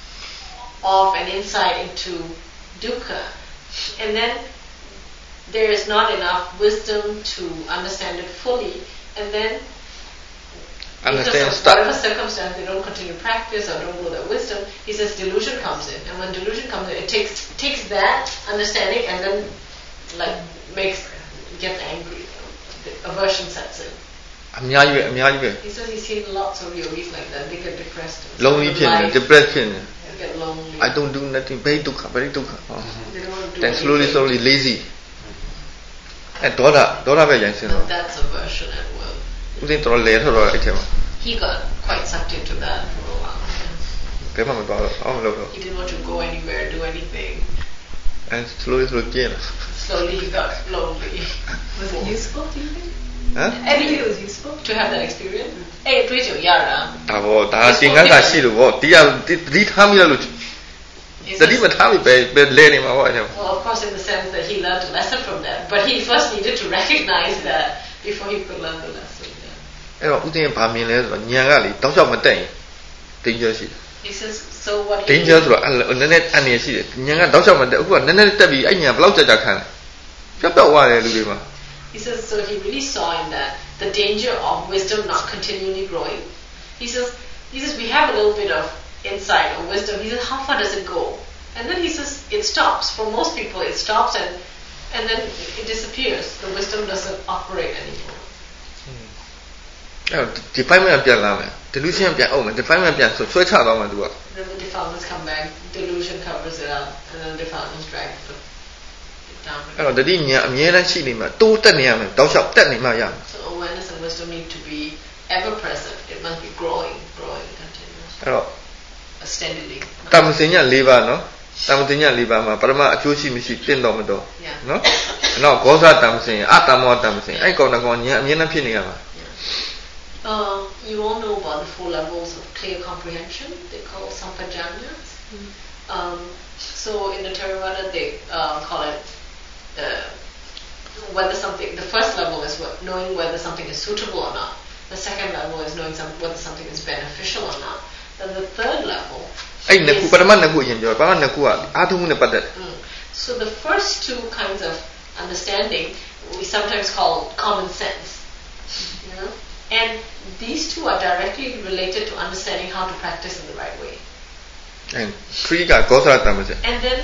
of an insight into dukkha, and then there is not enough wisdom to understand it fully, and then understand because of whatever circumstance they don't continue practice or don't know their wisdom, he says delusion comes in, and when delusion comes in, it takes takes that understanding and then like makes gets angry, the aversion sets in. အများကြီးပဲအများကြီးပဲ He says he's seen lots of yogis like that. They get depressed. lonely ဖြစ်နေ depressed ဖြစ်နေ They get lonely. I don't do nothing very ဒုက္ခ very ဒုက္ခ They don't want to do then anything. slowly slowly lazy အဲဒေါသဒေါသပဲရိုင်းစင်းတော့ But that's aversion at will. ဥစဉ်တော်တော်လဲထွက်တော့အဲ့ထဲမှာ He got quite sucked into that for a while. ဘယ်မှမသွားတော့အောင်မလုပ်တော့ He didn't want to go anywhere, do anything. and slowly slowly ပြင်းလာ Slowly he got lonely. Was it useful, do you think? ဟမ် And Do you think it was useful? to have that experience? Hey, တွေ့ကြရတာဒါဘောဒါသင်္ကန်းစာရှိလို့ဘောဒီကဒီထားမိလို့တတိမထားမိပဲပဲလဲနေမှာပေါ့အဲ့ Well, of course, in the sense that he learned a lesson from that. But he first needed to recognize that before he could learn the lesson. Yeah. အဲ့တော့ဦးသိရင်ဗာမြင်လဲဆိုတော့ဉာဏ်ကလေတောက်လျှောက်မတက်ရင် danger ရှိတယ် He says, so what he danger ဆိုတော့နည်းနည်းအန္တရာယ်ရှိတယ်ဉာဏ်ကတောက်လျှောက်မတက်အခုကနည်းနည်းတက်ပြီးအဲ့ဉာဏ်ဘယ်လောက်ကြာကြာခံလဲပြတ်တော့သွားတယ်လူတွေမှာ He says, so he really saw in that the danger of wisdom not continually growing. He says, he says we have a little bit of insight or wisdom. He says, how far does it go? And then he says, it stops. For most people, it stops and and then it disappears. The wisdom doesn't operate anymore. အဲ့တော့ defilement ပြန်လာမယ် delusion ပြန်အောင်မယ် defilement ပြန်ဆွဆွဲချသွားမယ်သူက Then the defilements come back, delusion covers it up, and then defilements drag it down. အဲ့တော့တတိညာအမြဲတမ်းရှိနေမှာတိုးတက်နေရမယ်တောက်လျှောက်တက်နေမှရမယ် So awareness and wisdom need to be ever present. It must be growing, growing continuously. အဲ့တော့ Steadily. တမ္မစဉ္ညာ၄ပါးနော်တမ္မစဉ္ညာ၄ပါးမှာပရမအကျိုးရှိမရှိတင့်တော်မတော်နော်အဲ့တော့ဂောဇတမ္မစဉ္ညာအတ္တမောတမ္မစဉ္ညာအဲ့ကောင်တကောင်ညာအမြဲတမ်းဖြစ်နေရမှာ Uh, you all know about the four levels of clear comprehension. They call sampajanyas. Mm. Um, so in the Theravada, they uh, call it uh, whether something. The first level is what, knowing whether something is suitable or not. The second level is knowing some, whether something is beneficial or not. Then the third level. Is, so the first two kinds of understanding we sometimes call common sense. You know? And these two are directly related to understanding how to practice in the right way. And three got Gosara Tamase. And then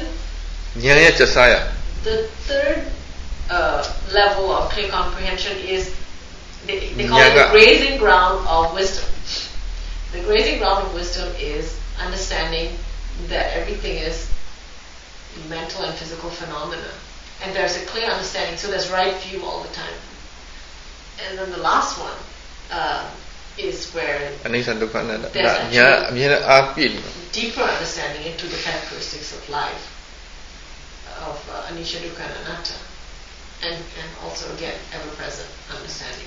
the third uh, level of clear comprehension is they, they call it the grazing ground of wisdom. The grazing ground of wisdom is understanding that everything is mental and physical phenomena. And there's a clear understanding, so there's right view all the time. And then the last one Uh, is where there's actually deeper understanding into the characteristics of life, of uh, anicca, dukkha, and anatta, and, and also again ever-present understanding.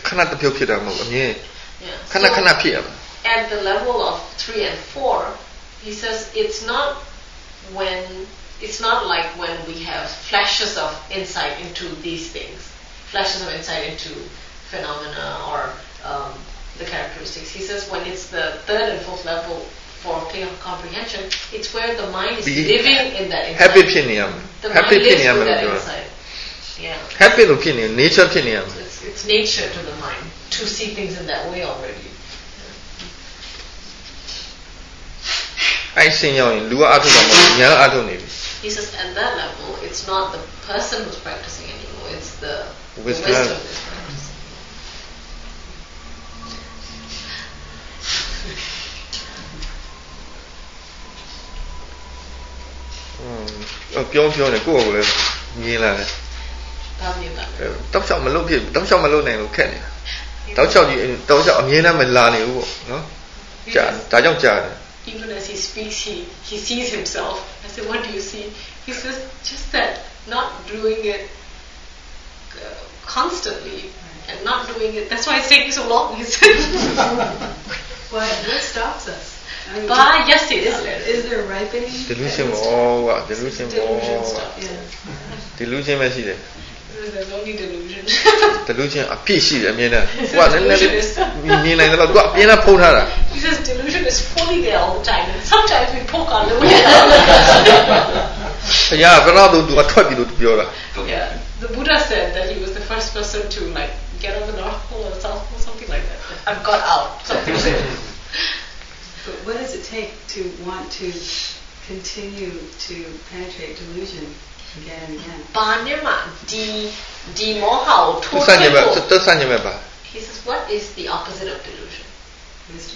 Yeah. So at the level of three and four, he says it's not when it's not like when we have flashes of insight into these things, flashes of insight into phenomena or um, the characteristics. He says when it's the third and fourth level for clear comprehension, it's where the mind is living in that insight. Happy opinion. The mind lives with that insight. Yeah. Happy opinion, nature opinion. So it's, it's nature to the mind to see things in that way already. He says at that level, it's not the person who's practicing anymore, it's the wisdom, the wisdom is practicing. Oh, ပြောပြောနေကိုယ့်ကိုယ်လည်းမြင်လာတယ်။ဘာမြင်ပါလဲ။တောက်လျှောက်မလုပ်ဖြစ်တောက်လျှောက်မလုပ်နိုင်လို့ခက်နေတာ။တောက်လျှောက်ကြီးတောက်လျှောက်အမြင်နဲ့မလာနေဘူးပေါ့နော်။ကြာဒါကြောင့်ကြာတယ် Even as he speaks, he he sees himself. I said, what do you see? He says, just that not doing it uh, constantly and not doing it. That's why it's taking so long. He said. What what stops us? I mean, but yes, it is. Is there ripening? Delusion, oh, what delusion, delusion oh, stuff. Yeah. Delusion, what is it? There's only delusion. Delusion, a piece, I mean, what? Delusion is. Me, me, like, what? Me, na poke her. He says delusion is fully there all the time, and sometimes we poke our delusion. Yeah, but now do do a try to do it. Yeah, the Buddha said that he was the first person to like get on the North Pole or South Pole, something like that. I've got out. Something like that. But what does it take to want to continue to penetrate delusion again and again? Banyama di di mohao total. He says, what is the opposite of delusion? Wisdom.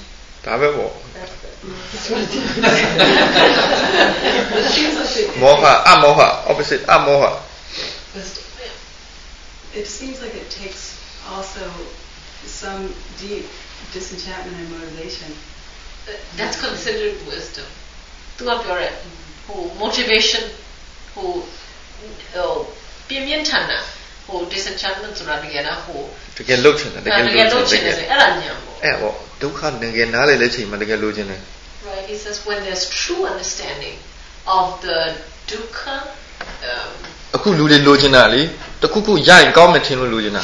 Moha, amoha, opposite, amoha. Wisdom. It seems like it takes also some deep disenchantment and motivation. That's considered wisdom. Tu apure who motivation who oh pian chana who disenchantment sura digena who တကယ်လှုပ်ချင်တယ်တကယ်လှုပ်ချင်တယ်အဲ့ဒါညာပေါ့အဲ့ပေါ့ဒုက္ခတကယ်နားလည်တဲ့ချိန်မှာတကယ်လှုပ်ချင်တယ် Right, he says when there's true understanding of the dukkha um အခုလူတွေလှုပ်ချင်တာလေတခုခုရရင်ကောင်းမယ်ထင်လို့လှုပ်ချင်တာ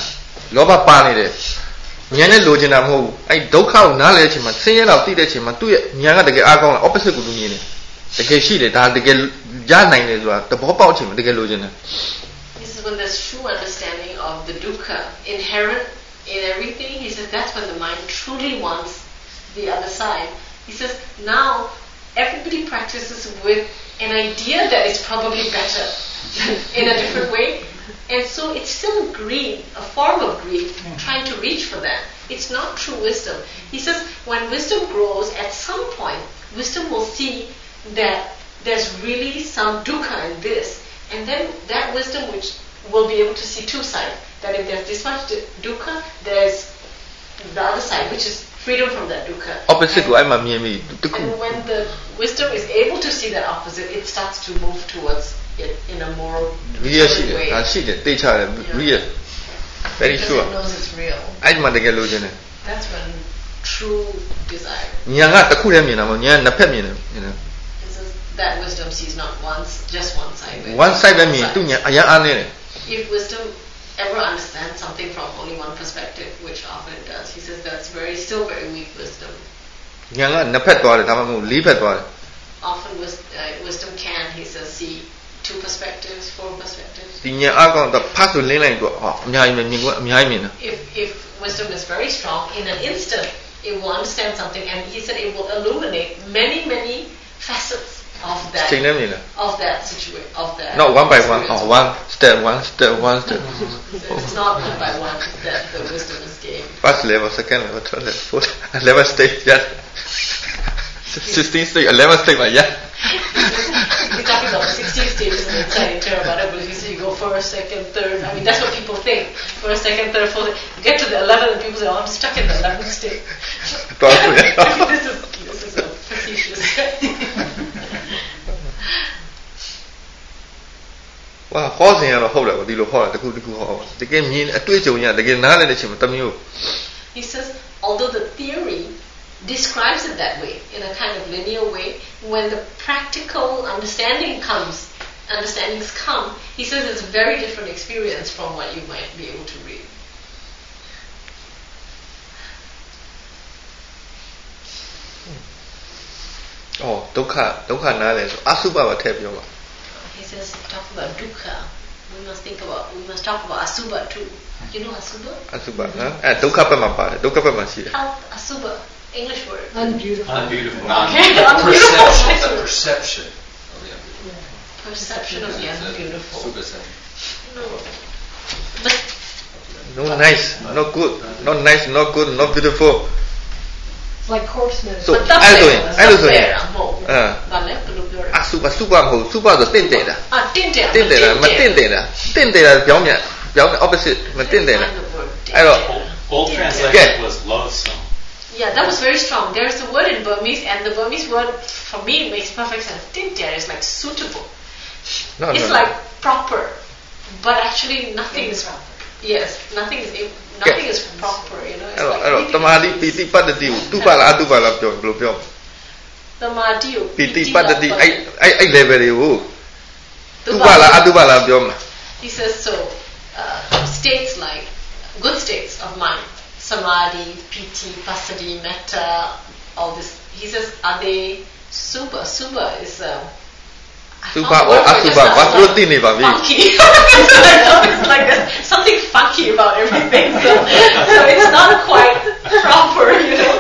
လောဘပါနေတယ်ဉာဏ်နဲ့လိုချင်တာမဟုတ်ဘူးအဲ့ဒုက္ခကိုနားလည်တဲ့အချိန်မှာဆင်းရဲတော့သိတဲ့အချိန်မှာသူ့ရဲ့ဉာဏ်ကတကယ်အားကောင်းတယ် opposite ကိုသူမြင်တယ်တကယ်ရှိတယ်ဒါတကယ်ရနိုင်တယ်ဆိုတာသဘောပေါက်အချိန်မှာတကယ်လိုချင်တယ် This is when there's true understanding of the dukkha inherent in everything. He says that's when the mind truly wants the other side. He says now everybody practices with an idea that it's probably better in a different way. And so it's still greed, a form of greed, trying to reach for that. It's not true wisdom. He says when wisdom grows, at some point, wisdom will see that there's really some dukkha in this. And then that wisdom which will be able to see two sides. That if there's this much dukkha, there's the other side, which is freedom from that dukkha. Opposite ko ai ma myin bi And when the wisdom is able to see that opposite, it starts to move towards it in a more real ရှိတယ် way. ဒါရှိတယ်သိချတယ် real very Because sure it knows it's real. အဲ့ဒီမှာတကယ်လိုချင်တယ် That's when true desire. ဉာဏ်ကတစ်ခုတည်းမြင်တာမဟုတ်ဉာဏ်နှစ်ဖက်မြင်တယ်မြင်တယ် This is that wisdom sees not once, just one side. one side ပဲမြင်သူ့ဉာဏ်အရင်အားနေတယ် If wisdom ever understands something from only one perspective, which often it does, he says that's very still very weak wisdom. ဉာဏ်ကနှစ်ဖက်သွားတယ်ဒါမှမဟုတ်လေးဖက်သွားတယ် Often wis- uh, wisdom can, he says, see two perspectives, four perspectives. ဒီဉာဏ်အားကောင်းတော့ဖတ်ဆိုလင်းလိုက်တော့ဟောအများကြီးပဲမြင်ကွအများကြီးမြင်တာ If if wisdom is very strong, in an instant it will understand something, and he said it will illuminate many many facets of that ချိန်နဲ့မြင်တာ of that situation of that. not one by one experience. oh one step one step one step It's not one by one that the wisdom is gained. first level second level third level fourth level stage yeah sixteen stage eleven stage ပါ yeah He's talking about the sixteen stages in insight in Theravada, but he says you go first, second, third. I mean, that's what people think. First, second, third, fourth. You get to the eleventh, and people say, "Oh, I'm stuck in the eleventh stage." this is this is a facetious. ဝါဟောစဉ်ရတော့ဟုတ်တယ်ဗောဒီလိုဟောတာတခုတခုဟောတကယ်မြင်အတွေ့အကြုံရတကယ်နားလည်တဲ့အချိန်မှာတမျိုး He says, although the theory describes it that way, in a kind of linear way, when the practical understanding comes, understandings come, he says it's a very different experience from what you might be able to read. Oh, dukkha, dukkha နားလည်ဆိုအစုပပါထည့်ပြောပါ He says, talk about dukkha. We must think about, we must talk about asubha too. You know asubha? အစုပဟမ်အဲဒုက္ခဘက်မှာပါတယ်ဒုက္ခဘက်မှာရှိတယ် How asubha? English word. Unbeautiful. Unbeautiful. Okay, Perception. unbeautiful. The perception of the unbeautiful. Perception of the unbeautiful. Subhasan. No. But no nice not good not nice not good not beautiful It's like corpse medicine. so အဲ့လိုရင်အဲ့လိုဆိုရင်အဲဘာလဲဘယ်လိုပြောရလဲအစုပစုပမဟုတ်စုပဆိုတင့်တယ်တာအာတင့်တယ်တင့်တယ်တာမတင့်တယ်တာတင့်တယ်တာပြောင်းပြန်ပြောင်း opposite မတင့်တယ်တာအဲ့တော့ Old translation was loathsome. Yeah, that was very strong. There's a word in Burmese, and the Burmese word for me makes perfect sense. Tintiar is like suitable. no It's no like proper, but actually nothing is proper. Yes, nothing is nothing is proper. You know, အဲ့ it's တော့ like အဲ့တော့တမာတိပီတိပတ္တတိကိုတုပလားအတုပလားပြောဘယ်လိုပြော Samadhi, ပီတိပတ္တတိအဲ့အဲ့အဲ့ level တွေကိုတုပလားအတုပလားပြောမှာ He says so. Uh, states like good states of mind, samadhi, piti, passaddhi, metta, all this. He says, are they subha? Subha is uh, Subha or asubha? What do you think about funky. I know it's like there's something funky about everything. So, so it's not quite proper, you know.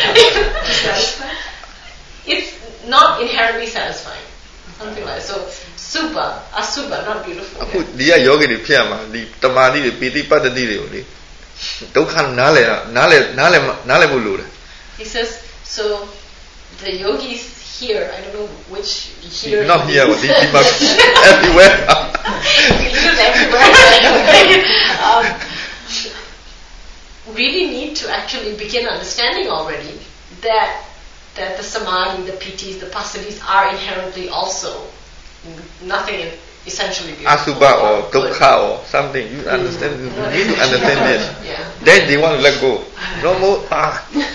It's not inherently satisfying. Something like that. So subha, asubha, not beautiful. အခုဒီကယောဂီတွေဖြစ်ရမှာဒီတမာတိတွေပီတိပတ္တတိတွေကိုလေဒုက္ခနားလည်နားလည်နားလည်နားလည်ဖို့လိုတယ် He says, so the yogis here, I don't know which here. Not here, but he must everywhere. He is everywhere. um, really need to actually begin understanding already that that the samadhi, the pitis, the passadis are inherently also nothing essentially beautiful. Asubha or dukkha or something. You understand? You need to understand this. Yeah. Then they want to let go. No more. Ah.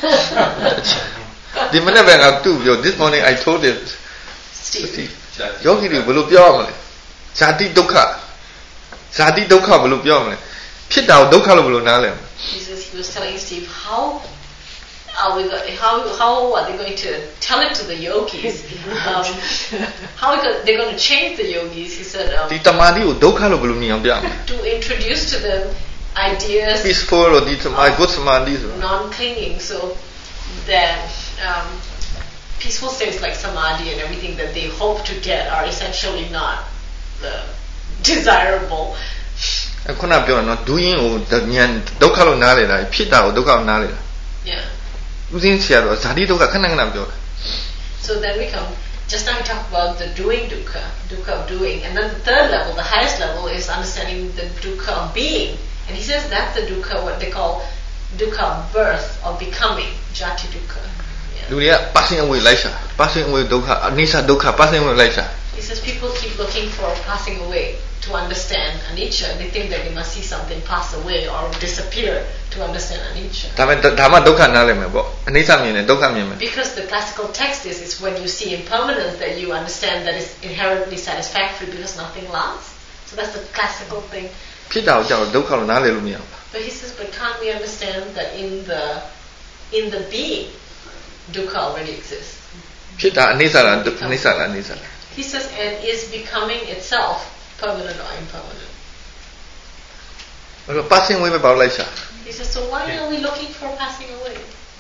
The minute when I do, yo, this morning I told him, Steve, yogi, you will be on. Zati dukkha. Zati dukkha will be on. ဖြစ်တာကိုဒုက္ခလို့ဘယ်လိုနားလဲ He says he was telling Steve how are we go- how how are they going to tell it to the yogis? Um, how are go- they're going to change the yogis? He said ဒီ um, တမာတိကိုဒုက္ခလို့ဘယ်လိုမြင်အောင်ပြမလဲ to introduce to them ideas peaceful လို့ဒီတမာ good သမာဓိဆို non-clinging, so that um, peaceful states like samadhi and everything that they hope to get are essentially not uh, desirable. ခုနပြောနော်ဒူးရင်ကိုဉာဏ်ဒုက္ခလို့နားလေတာဖြစ်တာကိုဒုက္ခလို့နားလေတာ Yeah. ဦးစင်းဆရာတော်ဇာတိဒုက္ခခဏခဏပြောတာ So then we come, just now we talked about the doing dukkha, dukkha of doing, and then the third level, the highest level, is understanding the dukkha of being. And he says that's the dukkha, what they call dukkha of birth, or becoming, jati dukkha. လူတွေက passing away လိုက်ရှာ passing away ဒုက္ခအနိစ္စဒုက္ခ passing away လိုက်ရှာ He says people keep looking for passing away to understand anicca. They think that they must see something pass away or disappear to understand anicca. ဒါပေမဲ့ဒါမှဒုက္ခနားလည်မယ်ပေါ့အနိစ္စမြင်တယ်ဒုက္ခမြင်မယ် Because the classical text is, is when you see impermanence that you understand that it's inherently satisfactory because nothing lasts. So that's the classical thing. ဖြစ်တာကိုကြောက်ဒုက္ခလို့နားလည်လို့မရဘူး But he says, but can't we understand that in the in the being, dukkha already exists? ဖြစ်တာအနိစ္စလားအနိစ္စလားအနိစ္စလား He says, and is becoming itself permanent or impermanent? အဲ့တော့ passing away ပဲဘာလို့လိုက်ရှာ He says, so why are we looking for passing away?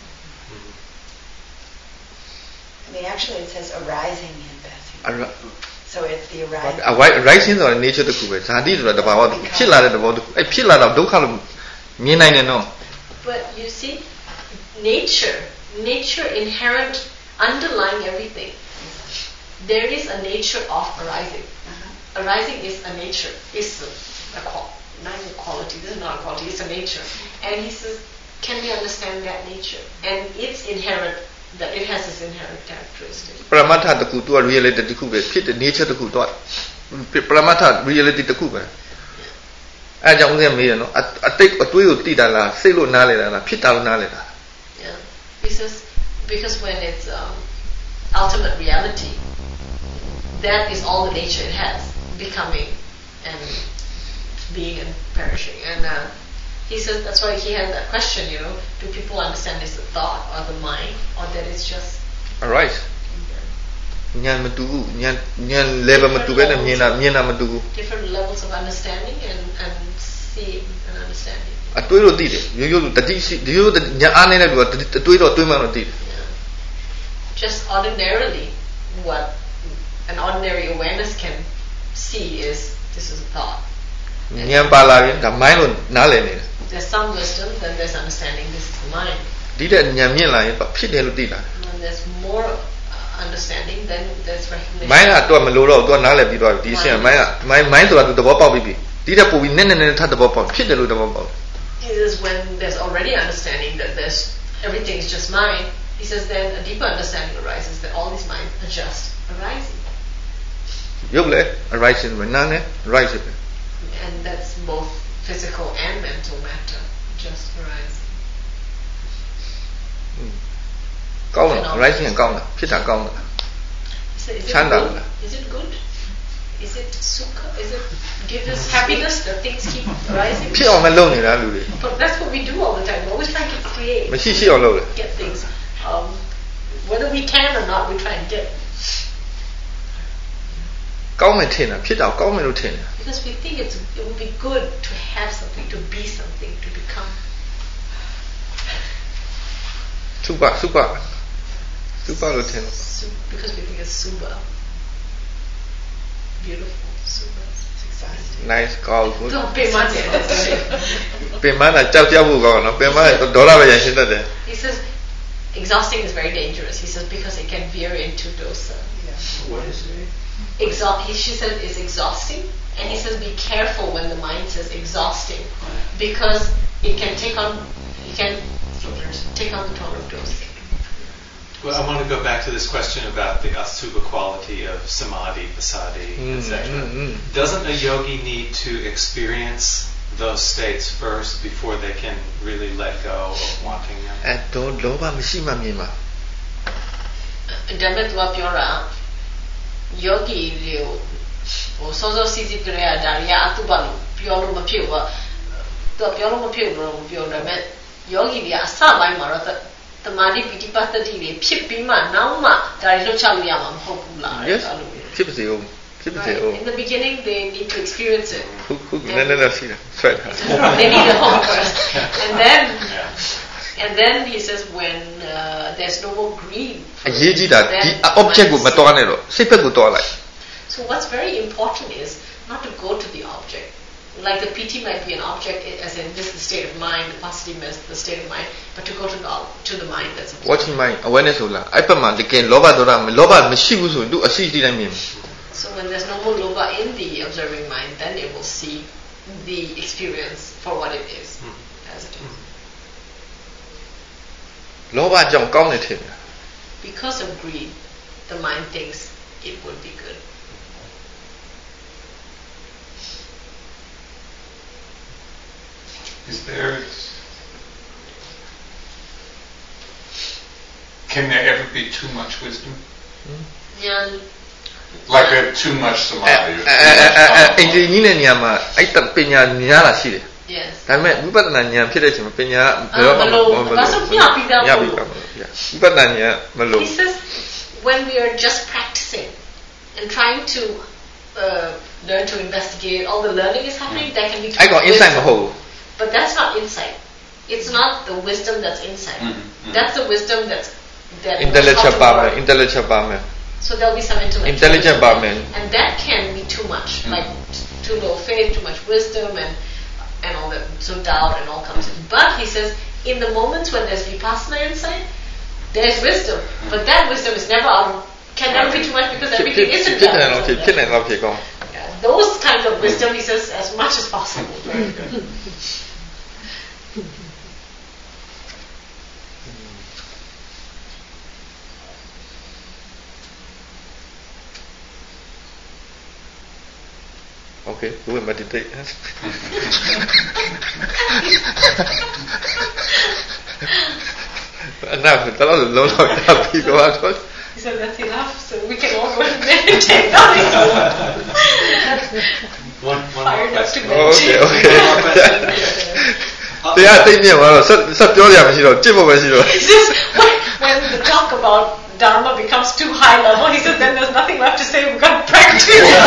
I mean, actually, it says arising and passing. အဲ့တော့ So it's the arising. avoid rising ဆိုတာ nature တစ်ခုပဲဇာတိဆိုတာတဘာဝတစ်ခုဖြစ်လာတဲ့သဘောတစ်ခုအဲ့ဖြစ်လာတော့ဒုက္ခလို့မြင်နိုင်တယ်နော် But you see, nature, nature inherent, underlying everything. There is a nature of arising. Uh-huh. Arising is a nature. It's a, a qual- not a quality. This is not a quality. It's a nature. And he says, can we understand that nature? And it's inherent. That it has its inherent characteristics. ပရမတ္ထတစ်ခုသူက reality တစ်ခုပဲဖြစ်တဲ့ nature တစ်ခုတော့ပရမတ္ထ reality တစ်ခုပဲအဲကြောင့်ဦးဇင်းမေးတယ်နော်အတိတ်အတွေးကိုသိတာလားစိတ်လို့နားလဲတာလားဖြစ်တာလို့နားလဲတာ Yeah. He says because when it's um, ultimate reality, that is all the nature it has, becoming and being and perishing. And uh, he says that's why he has that question, you know, do people understand it's the thought or the mind, or that it's just alright ဉာဏ်မတူဘူးဉာဏ်ဉာဏ် level မတူဘဲနဲ့မြင်တာမြင်တာမတူဘူး different levels of understanding and, and seeing and understanding. အတွေးလို့သိတယ်ရိုးရိုးတတိရှိရိုးရိုးဉာဏ်အားနေတဲ့လူကအတွေးတော့တွေးမှတော့သိတယ် Just ordinarily, what an ordinary awareness can see is this is a thought. ဉာဏ်ပါလာရင်ဒါ mind လို့နားလည်နေတယ် There's some wisdom, then there's understanding. This is the mind. ဒီတဲ့ဉာဏ်မြင့်လာရင်ဖြစ်တယ်လို့သိတာ When there's more uh, understanding, then there's recognition. mind ကတော့မလို့တော့သူကနားလည်ပြီးတော့ဒီအရှင် mind က mind mind ဆိုတာသူသဘောပေါက်ပြီးပြီဒီတဲ့ပို့ပြီးနည်းနည်းနည်းထပ်သဘောပေါက်ဖြစ်တယ်လို့သဘောပေါက် It is when there's already understanding that there's everything is just mind. He says then a deeper understanding arises that all these minds are just arising. ရုပ်လည်း arising ပဲနာမ်လည်း arising ပဲ And that's both physical and mental matter, just arising. ကောင်းလား arising ကောင်းလားဖြစ်တာကောင်းလား So is it Chanda. good? Is it good? Is it sukha? Is it give us happiness that things keep arising? ဖြစ်အောင်မလုပ်နေတာလူတွေ But that's what we do all the time. We're always trying to create, မရှိရှိအောင်လုပ်တယ် get things. Um, whether we can or not, we try and get. ကောင်းမယ်ထင်တာဖြစ်တာကောင်းမယ်လို့ထင်တယ် Because we think it's, it would be good to have something, to be something, to become. စုပစုပစုပလို့ထင်တယ် Su- because we think it's suba. Beautiful, suba. It's exciting. nice ကောင်းဘူး Don't pay money. ပင်မနာကြောက်ကြောက်ဖို့ကောင်းနော်ပင်မဒေါ်လာပဲရရှင်းတတ်တယ် He says exhausting is very dangerous. He says because it can veer into dosa. What is it? Exhaust. He, she says it's exhausting, and he says be careful when the mind says exhausting, because it can take on, it can take on the tone of dosa. Well, I want to go back to this question about the asubha quality of samadhi, pasadi, Mm, et cetera. mm, mm. Doesn't a yogi need to experience those states first before they can really let go of wanting them? အဲတော့လောဘမရှိမှမြင်မှာ Demet wa pyora yogi leo o sozo sisi kreya dariya atuba lo pyo lo ma phit wa သူပြောလို့မဖြစ်ဘူးလို့ပြောတယ်မဲ့ယောဂီတွေကအစပိုင်းမှာတော့တမာတိပိဋိပတ်တတိတွေဖြစ်ပြီးမှနောက်မှဒါတွေလွတ်ချလို့ရမှာမဟုတ်ဘူးလားအဲ့လိုဖြစ်ပါစေဦးဖြစ်ပါစေဦး In the beginning they need to experience it ခုခုနည်းနည်းရှိတယ်ဆွဲတာ They need the hope first and then and then he says when uh, there's no more greed အရေးကြီးတာဒီ object ကိုမတွားနဲ့တော့စိတ်ဘက်ကိုတွားလိုက် So what's very important is not to go to the object. Like the P T might be an object, as in this is the state of mind, the positive is the state of mind, but to go to the to the mind that's observing. Watching mind awareness ဆိုလားအဲ့ပတ်မှာတကယ်လောဘဒေါသလောဘမရှိဘူးဆိုရင်သူအရှိတိတိုင်းမြင် So when there's no more loba in the observing mind, then it will see the experience for what it is, as it is. လောဘကြောင့်ကောင်းတယ်ထင်တယ် Because of greed, the mind thinks it would be good. Is there, can there ever be too much wisdom? Yeah. Like a too much samadhi or too much calm? အဲ့ဒီနည်းနဲ့နေရာမှာအဲ့တပညာညားလာရှိတယ် Yes. ဒါပေမဲ့ဝိပဿနာဉာဏ်ဖြစ်တဲ့အချိန်မှာပညာဘယ်တော့မှမလို့ဒါဆိုပြပြီးသားညပြီးသားမလို့ဝိပဿနာဉာဏ်မလို့ He says when we are just practicing and trying to uh, learn to investigate, all the learning is happening, that can be too အဲ့ကောင် insight မဟုတ်ဘူး But that's not insight. It's not the wisdom that's insight. Mm-hmm. That's the wisdom that's that intellectual power, intellectual power. So there'll be some intellectual intelligent power. And that can be too much, mm-hmm. like too low faith, too much wisdom, and and all that. So doubt and all comes in. But he says, in the moments when there's vipassana insight, there's wisdom. But that wisdom is never out. Can never be too much because everything isn't that. Those kinds of wisdom, he says, as much as possible. Very good. Okay, go and meditate. Enough, a lot of low people are told. He said that's enough, so we can all go and meditate. one, one more question. Okay, okay. တရားသိမြင်သွားတော့ဆက်ဆက်ပြောရမှာရှိတော့ကြည့်ဖို့ပဲရှိတော့ He says when, when the talk about Dharma becomes too high level, he says then there's nothing left to say, we've got to practice.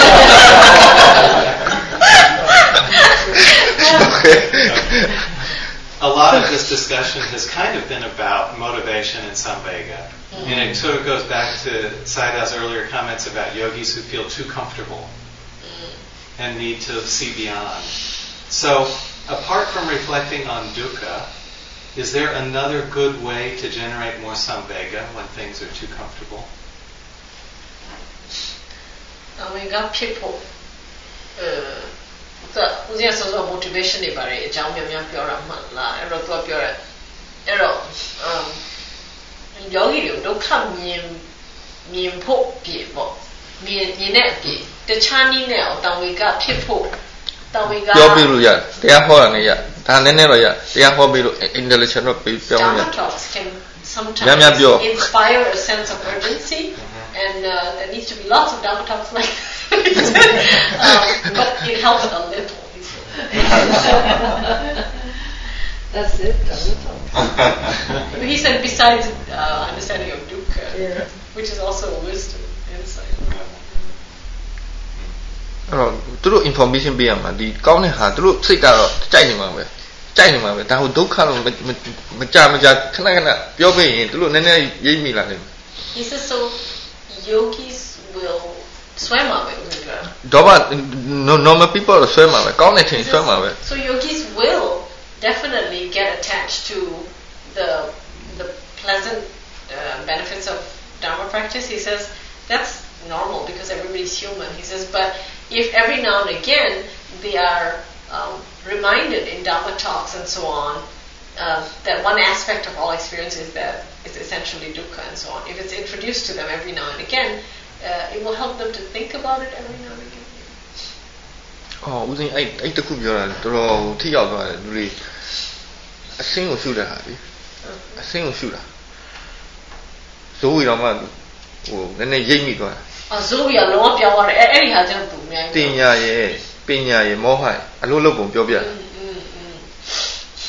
Okay. A lot of this discussion has kind of been about motivation and samvega. Mm-hmm. And it sort of goes back to Sayadaw's earlier comments about yogis who feel too comfortable mm-hmm. and need to see beyond. So, apart from reflecting on dukkha, is there another good way to generate more samvega when things are too comfortable? Samvega people. Uh, the so motivation တွေပါတယ်အကြောင်းများများပြောတာမှန်လားအဲ့တော့သူကပြောတယ်အဲ့တော့ um ယောဂီတွေဒုက္ခမြင်မြင်ဖို့ပြေပေါ့မြင်မြင်တဲ့အပြေတခြားနည်းနဲ့အောင်တံဝေကဖြစ်ဖို့တံဝေကပြောပြလို့ရတရားဟောတာနဲ့ရဒါနည်းနည်းတော့ရတရားဟောပြီးလို့ intelligent တော့ပြီးပြောလို့ရ talks can sometimes inspire a sense of urgency and uh, there needs to be lots of Dharma talks like that um, but it helps a little That's it, Dharma talk. He said besides uh, understanding of dukkha, yeah. which is also wisdom, insight. အဲ့တော့သူတို့ information ပေးရမှာဒီကောင်းတဲ့ဟာသူတို့စိတ်ကတော့ကြိုက်နေမှာပဲကြိုက်နေမှာပဲဒါဟိုဒုက္ခလို့မကြမကြခဏခဏပြောပြရင်သူတို့နည်းနည်းရိပ်မိလာတယ် He says so yogis will swim away with it. တော့ normal people ဆွဲမှာပဲကောင်းတဲ့ထင်ဆွဲမှာပဲ So yogis will definitely get attached to the the pleasant uh, benefits of Dharma practice. He says that's normal because everybody's human. He says, but if every now and again they are um, reminded in Dharma talks and so on uh, that one aspect of all experience is that it's essentially dukkha and so on. If it's introduced to them every now and again, uh, it will help them to think about it every now and again. အော်ဦးစင်းအဲ့အဲ့တခုပြောတာတော်တော်ထိရောက်သွားတယ်လူတွေအစင်းကိုရှုတာဟာလေအစင်းကိုရှုတာဇိုးဝီတော်မှဟိုနည်းနည်းရိပ်မိသွားတာအော်ဇိုးဝီကလုံးဝပြောင်းသွားတယ်အဲ့အဲ့ဒီဟာကြောင့်သူအများကြီးတင်ညာရဲ့ပညာရဲ့မောဟရဲ့အလို့လို့ပုံပြောပြတယ်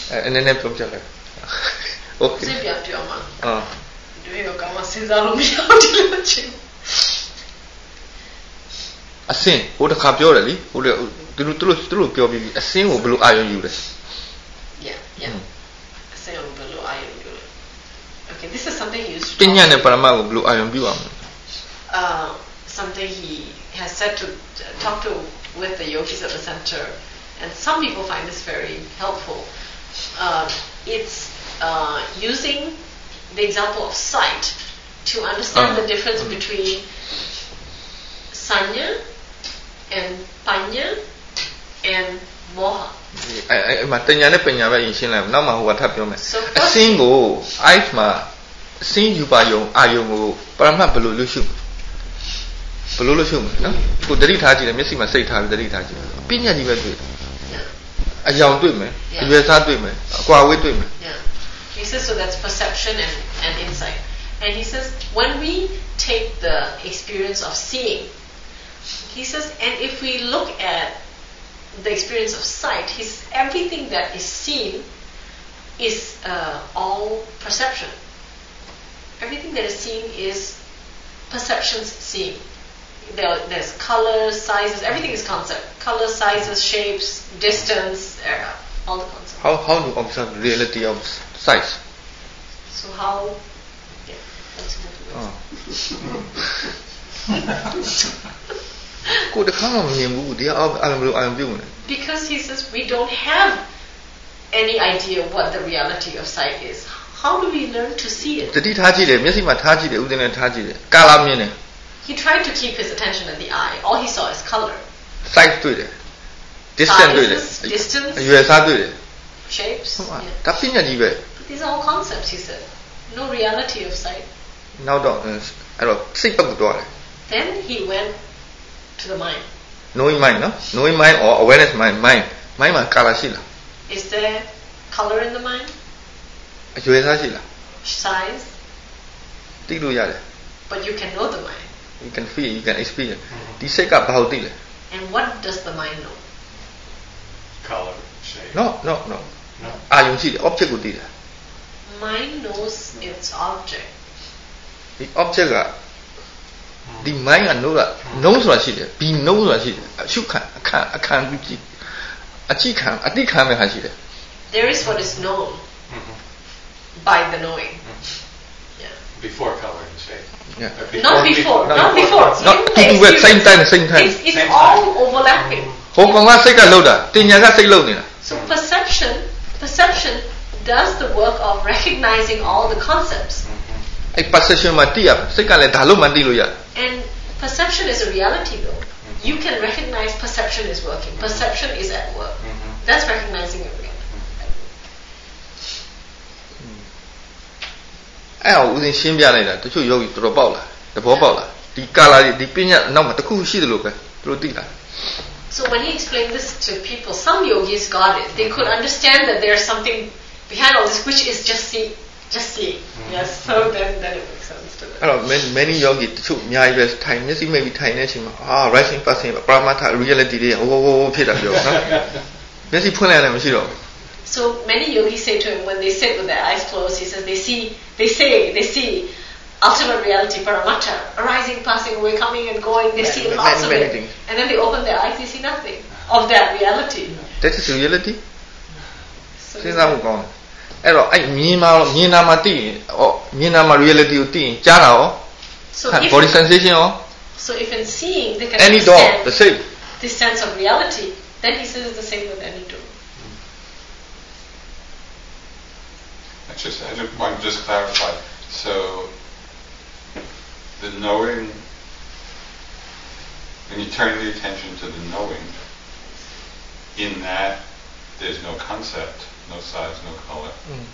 အဲနည်းနည်းပြောပြလိုက် Okay စိတ်ပြပြောမှာအာဒီရောကမှစဉ်းစားလို့မရဘူးဒီလိုချင်းအစင်ဟိုတစ်ခါပြောတယ်လीဟိုလေသူတို့သူတို့သူတို့ပြောပြီးအစင်ကိုဘယ်လိုအာရုံယူလဲ Yeah yeah အစင်ကိုဘယ်လိုအာရုံယူလဲ Okay this is something he used to ပညာနဲ့ပရမတ်ကိုဘယ်လိုအာရုံပြုအောင် uh something he has said to talk to with the yogis at the center, and some people find this very helpful. Uh, it's uh, using the example of sight to understand uh, the difference uh, between sanya and panya and moha. အဲအဲမှာတညာနဲ့ပညာပဲရှင်းလိုက်နောက်မှဟိုကထပ်ပြောမယ်အစင်းကို eyes မှာအစင်းယူပါယုံအာယုံကိုပရမတ်ဘယ်လိုလုပ်ရှုဘယ်လိုလုပ်ရှုမလဲနော်ကိုတတိထားကြည့်တယ်မျက်စိမှာစိတ်ထားပြီးတတိထားကြည့်ပညာကြီးပဲတွေ့အယောင်တွေ့မယ်အရွယ်စားတွေ့မယ်အကွာဝေးတွေ့မယ် He says so that's perception and and insight, and he says when we take the experience of seeing, he says, and if we look at the experience of sight, he says everything that is seen is uh, all perception. Everything that is seen is perceptions seeing. There, there's colors, sizes, everything is concept. Colors, sizes, shapes, distance, uh, all the concepts. How how to observe the reality of size? So how? Yeah, that's what oh. ကိုတခါမှမမြင်ဘူးဒီအောင်အဲ့လိုအောင်ပြုံးတယ် Because he says we don't have any idea what the reality of sight is. How do we learn to see it? တတိထားကြည့်တယ်မျက်စိမှာထားကြည့်တယ်ဥဒင်းနဲ့ထားကြည့်တယ်ကာလာမြင်တယ် He tried to keep his attention at the eye. All he saw is color. Size တွေ့တယ် distance တွေ့တယ် distance အရွယ်စားတွေ့တယ် shapes. ဒါပညာကြီးပဲ These are all concepts, he said. No reality of sight. နောက်တော့အဲ့တော့စိတ်ပတ်ကိုတွားတယ် Then he went to the mind. Knowing mind နော် Knowing mind or awareness mind mind mind မှာ color ရှိလား Is there color in the mind? အရွယ်စားရှိလား Size? သိလို့ရတယ် But you can know the mind. You can feel, you can experience. ဒီစိတ်ကဘာလို့သိလဲ And what does the mind know? Color, shape. No, no, no. No. အာယုံရှိတယ် object ကိုသိတယ် Mind knows its object. ဒီ object ကဒီ mind က know က know ဆိုတာရှိတယ် be know ဆိုတာရှိတယ်အရှုခံအခါအခါပြုကြည့်အကြည့်ခံအတိခံမဲ့ဟာရှိတယ် There is what is known mm-hmm. by the knowing. Mm-hmm. Yeah. Before color and shape. Yeah. Before, not before, not, not before. Not to do at same time, same time. It's, it's same all time. Overlapping. ဟိုကောင်ကစိတ်ကလှုပ်တာတင်ညာကစိတ်လှုပ်နေတာ So perception, perception does the work of recognizing all the concepts. အဲ့ perception မှာသိရစိတ်ကလည်းဒါလို့မှသိလို့ရတယ် And perception is a reality though. You can recognize perception is working. Perception is at work. That's recognizing a reality. အဲ့အောင်ဦးစင်ရှင်းပြလိုက်တာတချို့ယောဂီတော်တော်ပေါက်လာသဘောပေါက်လာဒီကာလာဒီပညာနောက်မှာတစ်ခုရှိတယ်လို့ပဲသူတို့သိလာ So when he explained this to people, some yogis got it. They could understand that there's something behind all this, which is just see, just see. Yes. So then, then it makes sense to them. အဲ့တော့ many yogi တချို့အများကြီးပဲထိုင်မျက်စိမိတ်ပြီးထိုင်နေတဲ့အချိန်မှာအာ rising passing ပရမတ္ထ reality တွေဟိုဟိုဖြစ်တာပြောနော်မျက်စိဖွင့်လိုက်လည်းမရှိတော့ So many yogis say to him when they sit with their eyes closed, he says they see, they say, they see ultimate reality, paramatta, arising, passing away, coming and going. They see lots of it, and then they open their eyes, they see nothing of that reality. That is reality. စဉ်းစားဖို့ကောင်းတယ်အဲ့တော့အဲ့မြင်မှာမြင်နာမှာသိရင်ဩမြင်နာမှာ reality ကိုသိရင်ကြားတာရော So if body sensation ရော So if in seeing they can any door understand the same this sense of reality, then he says it's the same with any door. Just, I just want to just clarify. So, the knowing, when you turn the attention to the knowing, in that there's no concept, no size, no color. Mm.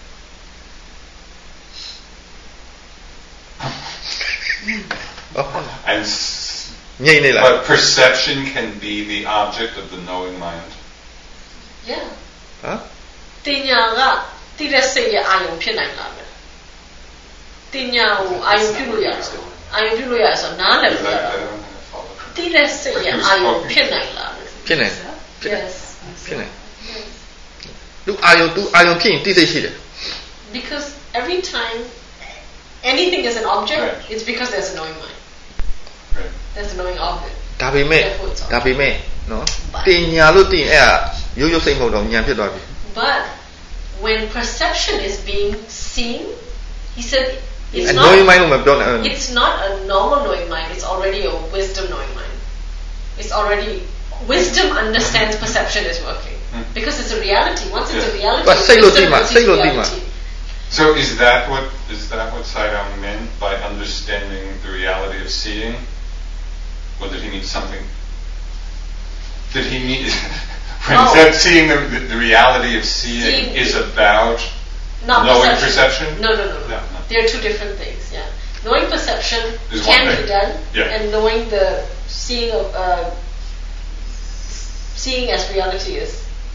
And s- but perception can be the object of the knowing mind. Yeah. Huh? တင်ညာကတိတဲ့စိတ်ရဲ့အာယုံဖြစ်နိုင်လားမယ်တင်ညာကိုအာယုံပြုလို့ရတယ်အာယုံပြုလို့ရတယ်ဆိုတော့နားလည်လို့ရတယ်တိတဲ့စိတ်ရဲ့အာယုံဖြစ်နိုင်လားဖြစ်နိုင်ဖြစ်နိုင်ဖြစ်နိုင်သူအာယုံသူအာယုံဖြစ်ရင်တိစိတ်ရှိတယ် Because every time anything is an object, right. it's because there's a knowing mind. Right. There's a knowing object. ဒါပေမဲ့ဒါပေမဲ့နော်တင်ညာလို့တင်အဲ့ဒါရိုးရိုးစိတ်မဟုတ်တော့ဉာဏ်ဖြစ်သွားပြီ But when perception is being seen, he said it's not, knowing mind လို့မပြောနဲ့ it's not a normal knowing mind, it's already a wisdom knowing mind. It's already wisdom understands perception is working. Because it's a reality. Once it's a reality, But say lo wisdom tima, knows say it's lo tima. reality. So is that what is that what Sayadaw meant by understanding the reality of seeing? Or did he mean something? Did he mean when Oh. he said seeing the, the, the reality of seeing, Seeing is about Not knowing perception. perception? No, no, no, no. No, no. They're two different things. Yeah, knowing perception Is can one be thing. done, Yeah. and knowing the seeing of uh, seeing as reality is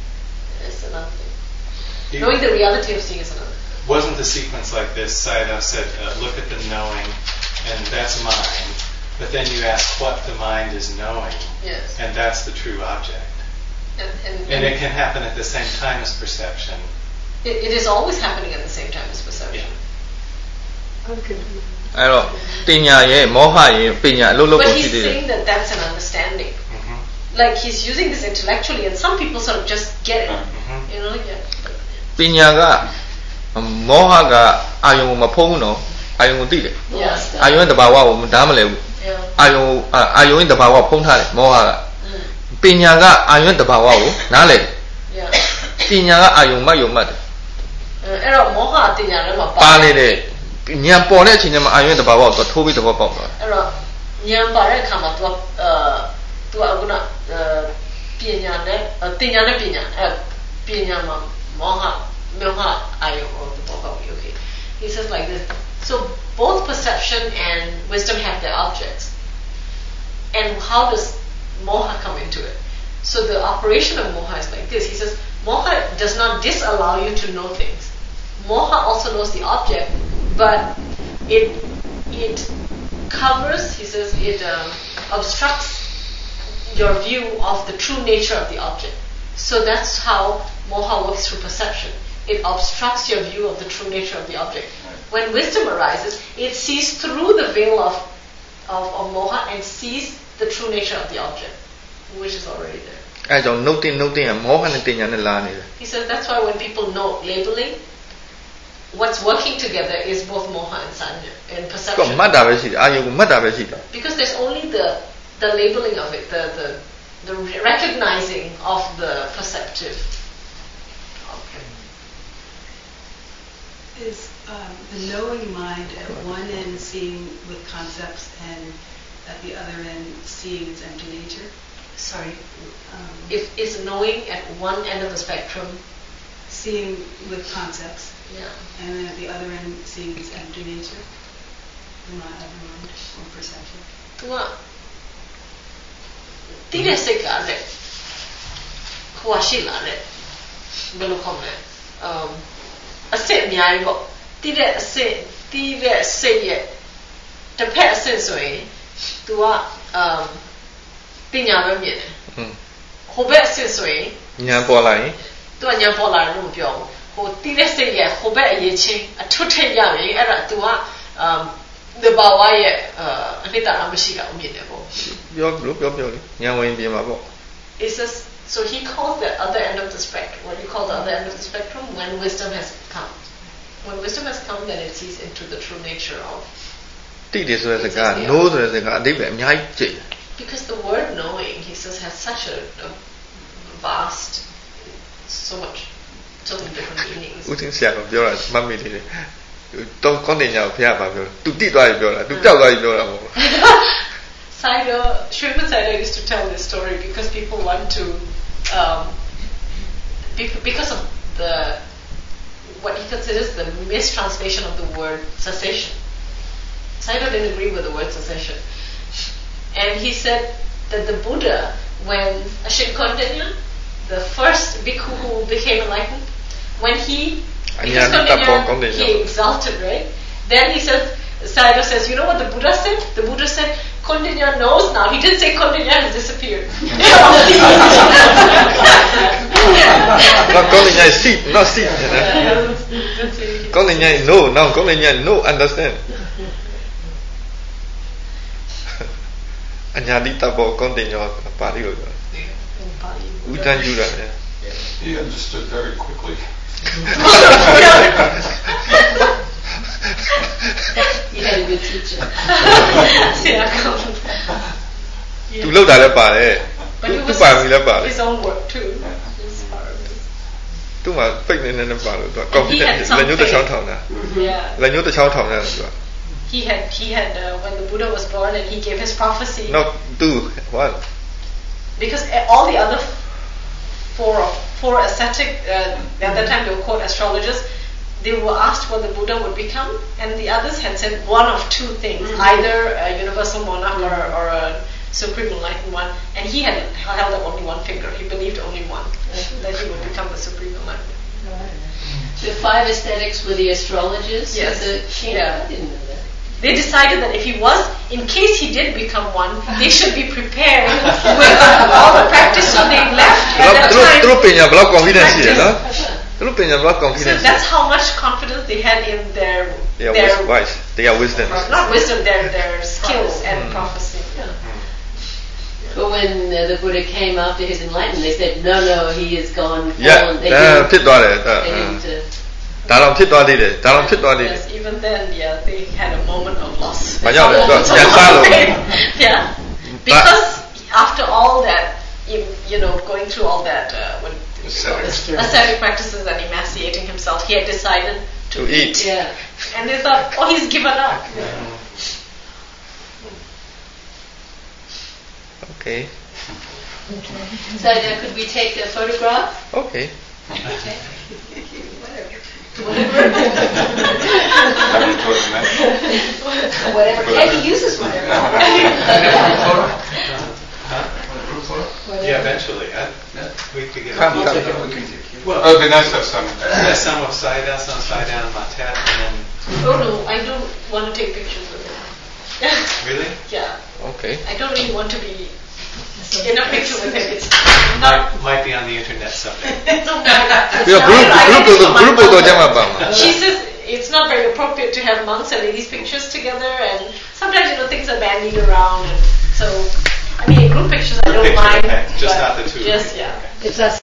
is another thing. He- Knowing the reality of seeing is another. Wasn't the sequence like this? Sayadaw said, uh, look at the knowing, and that's mind. But then you ask what the mind is knowing, Yes. and that's the true object. And, and, And it can happen at the same time as perception. it, it is always happening at the same time as perception. Okay. အဲ့တော့တင်ညာရဲ့မောဟရဲ့ပညာအလုံးလုံး But ကိုရှိ he's သေးတယ် saying that that's an understanding. Mm-hmm. Like he's using this intellectually, and some people sort of just get it. Mm-hmm. You know, like yeah. ပညာကမောဟကအာယုံကိုမဖုံးတော့အာယုံကိုသိတယ် Yes. အာယုံရဲ့တဘာဝကိုမဓားမလဲဘူး Yeah. အာယုံအာအာယုံရဲ့တဘာဝဖုံးထားတယ်မောဟက Mm. ပညာကအာယုံရဲ့တဘာဝကိုနားလဲတယ် Yeah. ပညာကအာယုံမှတ်ယုံမှတ်တယ် Uh, အဲ့တော့မောဟအတင်ညာထဲမှာပါနေတဲ့ဉာဏ်ပေါ်တဲ့အချိန်ကျမှအာယုံရဲ့တဘာဝကိုသူထိုးပြီးသဘောပေါက်သွားတယ်အဲ့တော့ဉာဏ်ပါတဲ့အခါမှာ तू အာ तू အခုနအာပညာနဲ့တင်ညာနဲ့ပညာအဲပညာမှာမောဟမောဟအာယုံကိုသဘောပေါက်ပြီ okay he says like this so both perception and wisdom have their objects and how does moha come into it so the operation of moha is like this he says moha does not disallow you to know things moha also knows the object but it it covers he says it um, obstructs your view of the true nature of the object so that's how moha works through perception it obstructs your view of the true nature of the object when wisdom arises it sees through the veil of of, of moha and sees the true nature of the object which is already there အဲကြောင့်နှုတ်တင်နှုတ်တင်ကမောဟနဲ့တင်ညာနဲ့လာနေတယ် he says that's why when people know labeling what's working together is both moha and sanya and က perception မှတ်တာပဲရှိတယ်အာယုံကိုမှတ်တာပဲရှိတယ် because there's only the the labeling of it the the the recognizing of the perceptive object Is um, the knowing mind at one end seeing with concepts and at the other end seeing its empty nature? sorry Um, if is knowing at one end of the spectrum seeing with concepts yeah and then at the other end seeing its empty nature? Not other mind or perception. သူကတိတဲ့စိတ်ကလည်းခွာရှိလာတယ်ဘယ်လိုခေါ်မလဲအမ်အစစ်အများကြီးပေါ့တိတဲ့အစစ်တိတဲ့စိတ်ရဲ့တစ်ဖက်အစစ်ဆိုရင် तू ကအမ်ပညာပဲမြင်တယ်อืมဟိုဘက်အစစ်ဆိုရင်ဉာဏ်ပေါ်လာရင် तू ကညာပေါ်လာတယ်လို့မပြောဘူးဟိုတိတဲ့စိတ်ရဲ့ဟိုဘက်အရေးချင်းအထွတ်ထက်ရရင်အဲ့ဒါ तू ကအမ်ဒီဘာဝရဲ့အနှစ်သာရမရှိတာအမြင်တယ်ပေါ့ပြောလို့ပြောပြောလေဉာဏ်ဝင်ပြင်မှာပေါ့ It's just, so he calls the other end of the spectrum. What do you call the other end of the spectrum? When wisdom has come. When wisdom has come, then it sees into the true nature of. တိတယ်ဆိုတဲ့စကား no ဆိုတဲ့စကားအတိတ်ပဲအများကြီးကျိတ် Because the word knowing, he says, has such a, a vast, so much, so many different meanings. ဦးချင်းဆရာကပြောတာမှတ်မိတယ်တော့ကောင်းတင်ညာကိုဖះပါပြောသူတိသွားပြီပြောတာသူပျောက်သွားပြီပြောတာမဟုတ်ဘူး Sayadaw, Srimad Sayadaw used to tell this story because people want to, um, because of the, what he considers the mistranslation of the word cessation. Sayadaw didn't agree with the word cessation. And he said that the Buddha, when Ashinkondanya, the first bhikkhu who became enlightened, when he, because Kondanya, he exalted, right? Then he says, Sayadaw says, you know what the Buddha said? The Buddha said, Kondanya knows now. He didn't say Kondanya has disappeared. Not calling you seat, not seat. Calling you no, now calling you no, understand. Anyadita bo continue party. We done do that. He understood very quickly. You had a good teacher. Tu လောက်တာလည်းပါတယ် But it သူ was ပါပြီလည်းပါတယ် his own work too. His part. သူမှဖိတ်နေနေပါလို့သူက He confident had လက်ညှိုးတစ်ချောင်း something. ထောင်တာ Yeah. လက်ညှိုးတစ်ချောင်းထောင်တယ်သူက He had he had uh, when the Buddha was born and he gave his prophecy. not two one Because uh, all the other four four ascetic uh, at that time they were called astrologers. They were asked what the Buddha would become, and the others had said one of two things: either a universal monarch or, or a supreme enlightened one. And he had held up only one finger. He believed only one, that he would become the supreme enlightened. The five aesthetics were the astrologers. Yes. The king. Yeah. I didn't know that. They decided that if he was, in case he did become one, they should be prepared with all the practice so they left at that သူတို့ time. သူတို့ပညာဘယ်လောက် confidence ရှိတယ်နော်သူတို့ပညာဘယ်လောက် So confidence that's how much confidence they had in their their their wise they are wisdom not wisdom, their their skills and prophecy. But when uh, the Buddha came after his enlightenment, they said, no, no, he is gone. yeah fallen." They ဒါ didn't- ဖြစ်သွားတယ် they didn't, uh, ဒါတော့ဖြစ်သွားသေးတယ်ဒါတော့ဖြစ်သွားသေးတယ် Yes, even then, yeah, they had a moment of loss. ဘာကြောင့်လဲသူကကျန်စားလို့ Yeah, because after all that, you, you know, going through all that uh, what Ascetic. ascetic practices and emaciating himself, he had decided to, To eat. Yeah. And they thought, oh, he's given up. okay So now could we take a photograph? okay Okay. Have you taught him that? Whatever. Yeah, he uses whatever. Yeah, eventually. I, we could get Come, a come, few. come. Well, Oh, it'd be nice to have some. yeah, some upside down, some upside down, Matet, and then Oh no, I don't want to take pictures with him. really. Yeah, okay I don't really want to be in a picture with him. It's Might, not. might be on the internet someday. It's not that. ပြီးတော့ group group ကို group ကိုတော့ကျမှပါမှာ She says it's not very appropriate to have monks and ladies pictures together, and sometimes you know things are bandied around, and so I mean group pictures I don't Picture, mind, okay, just but not the two of Just you. yeah. It's us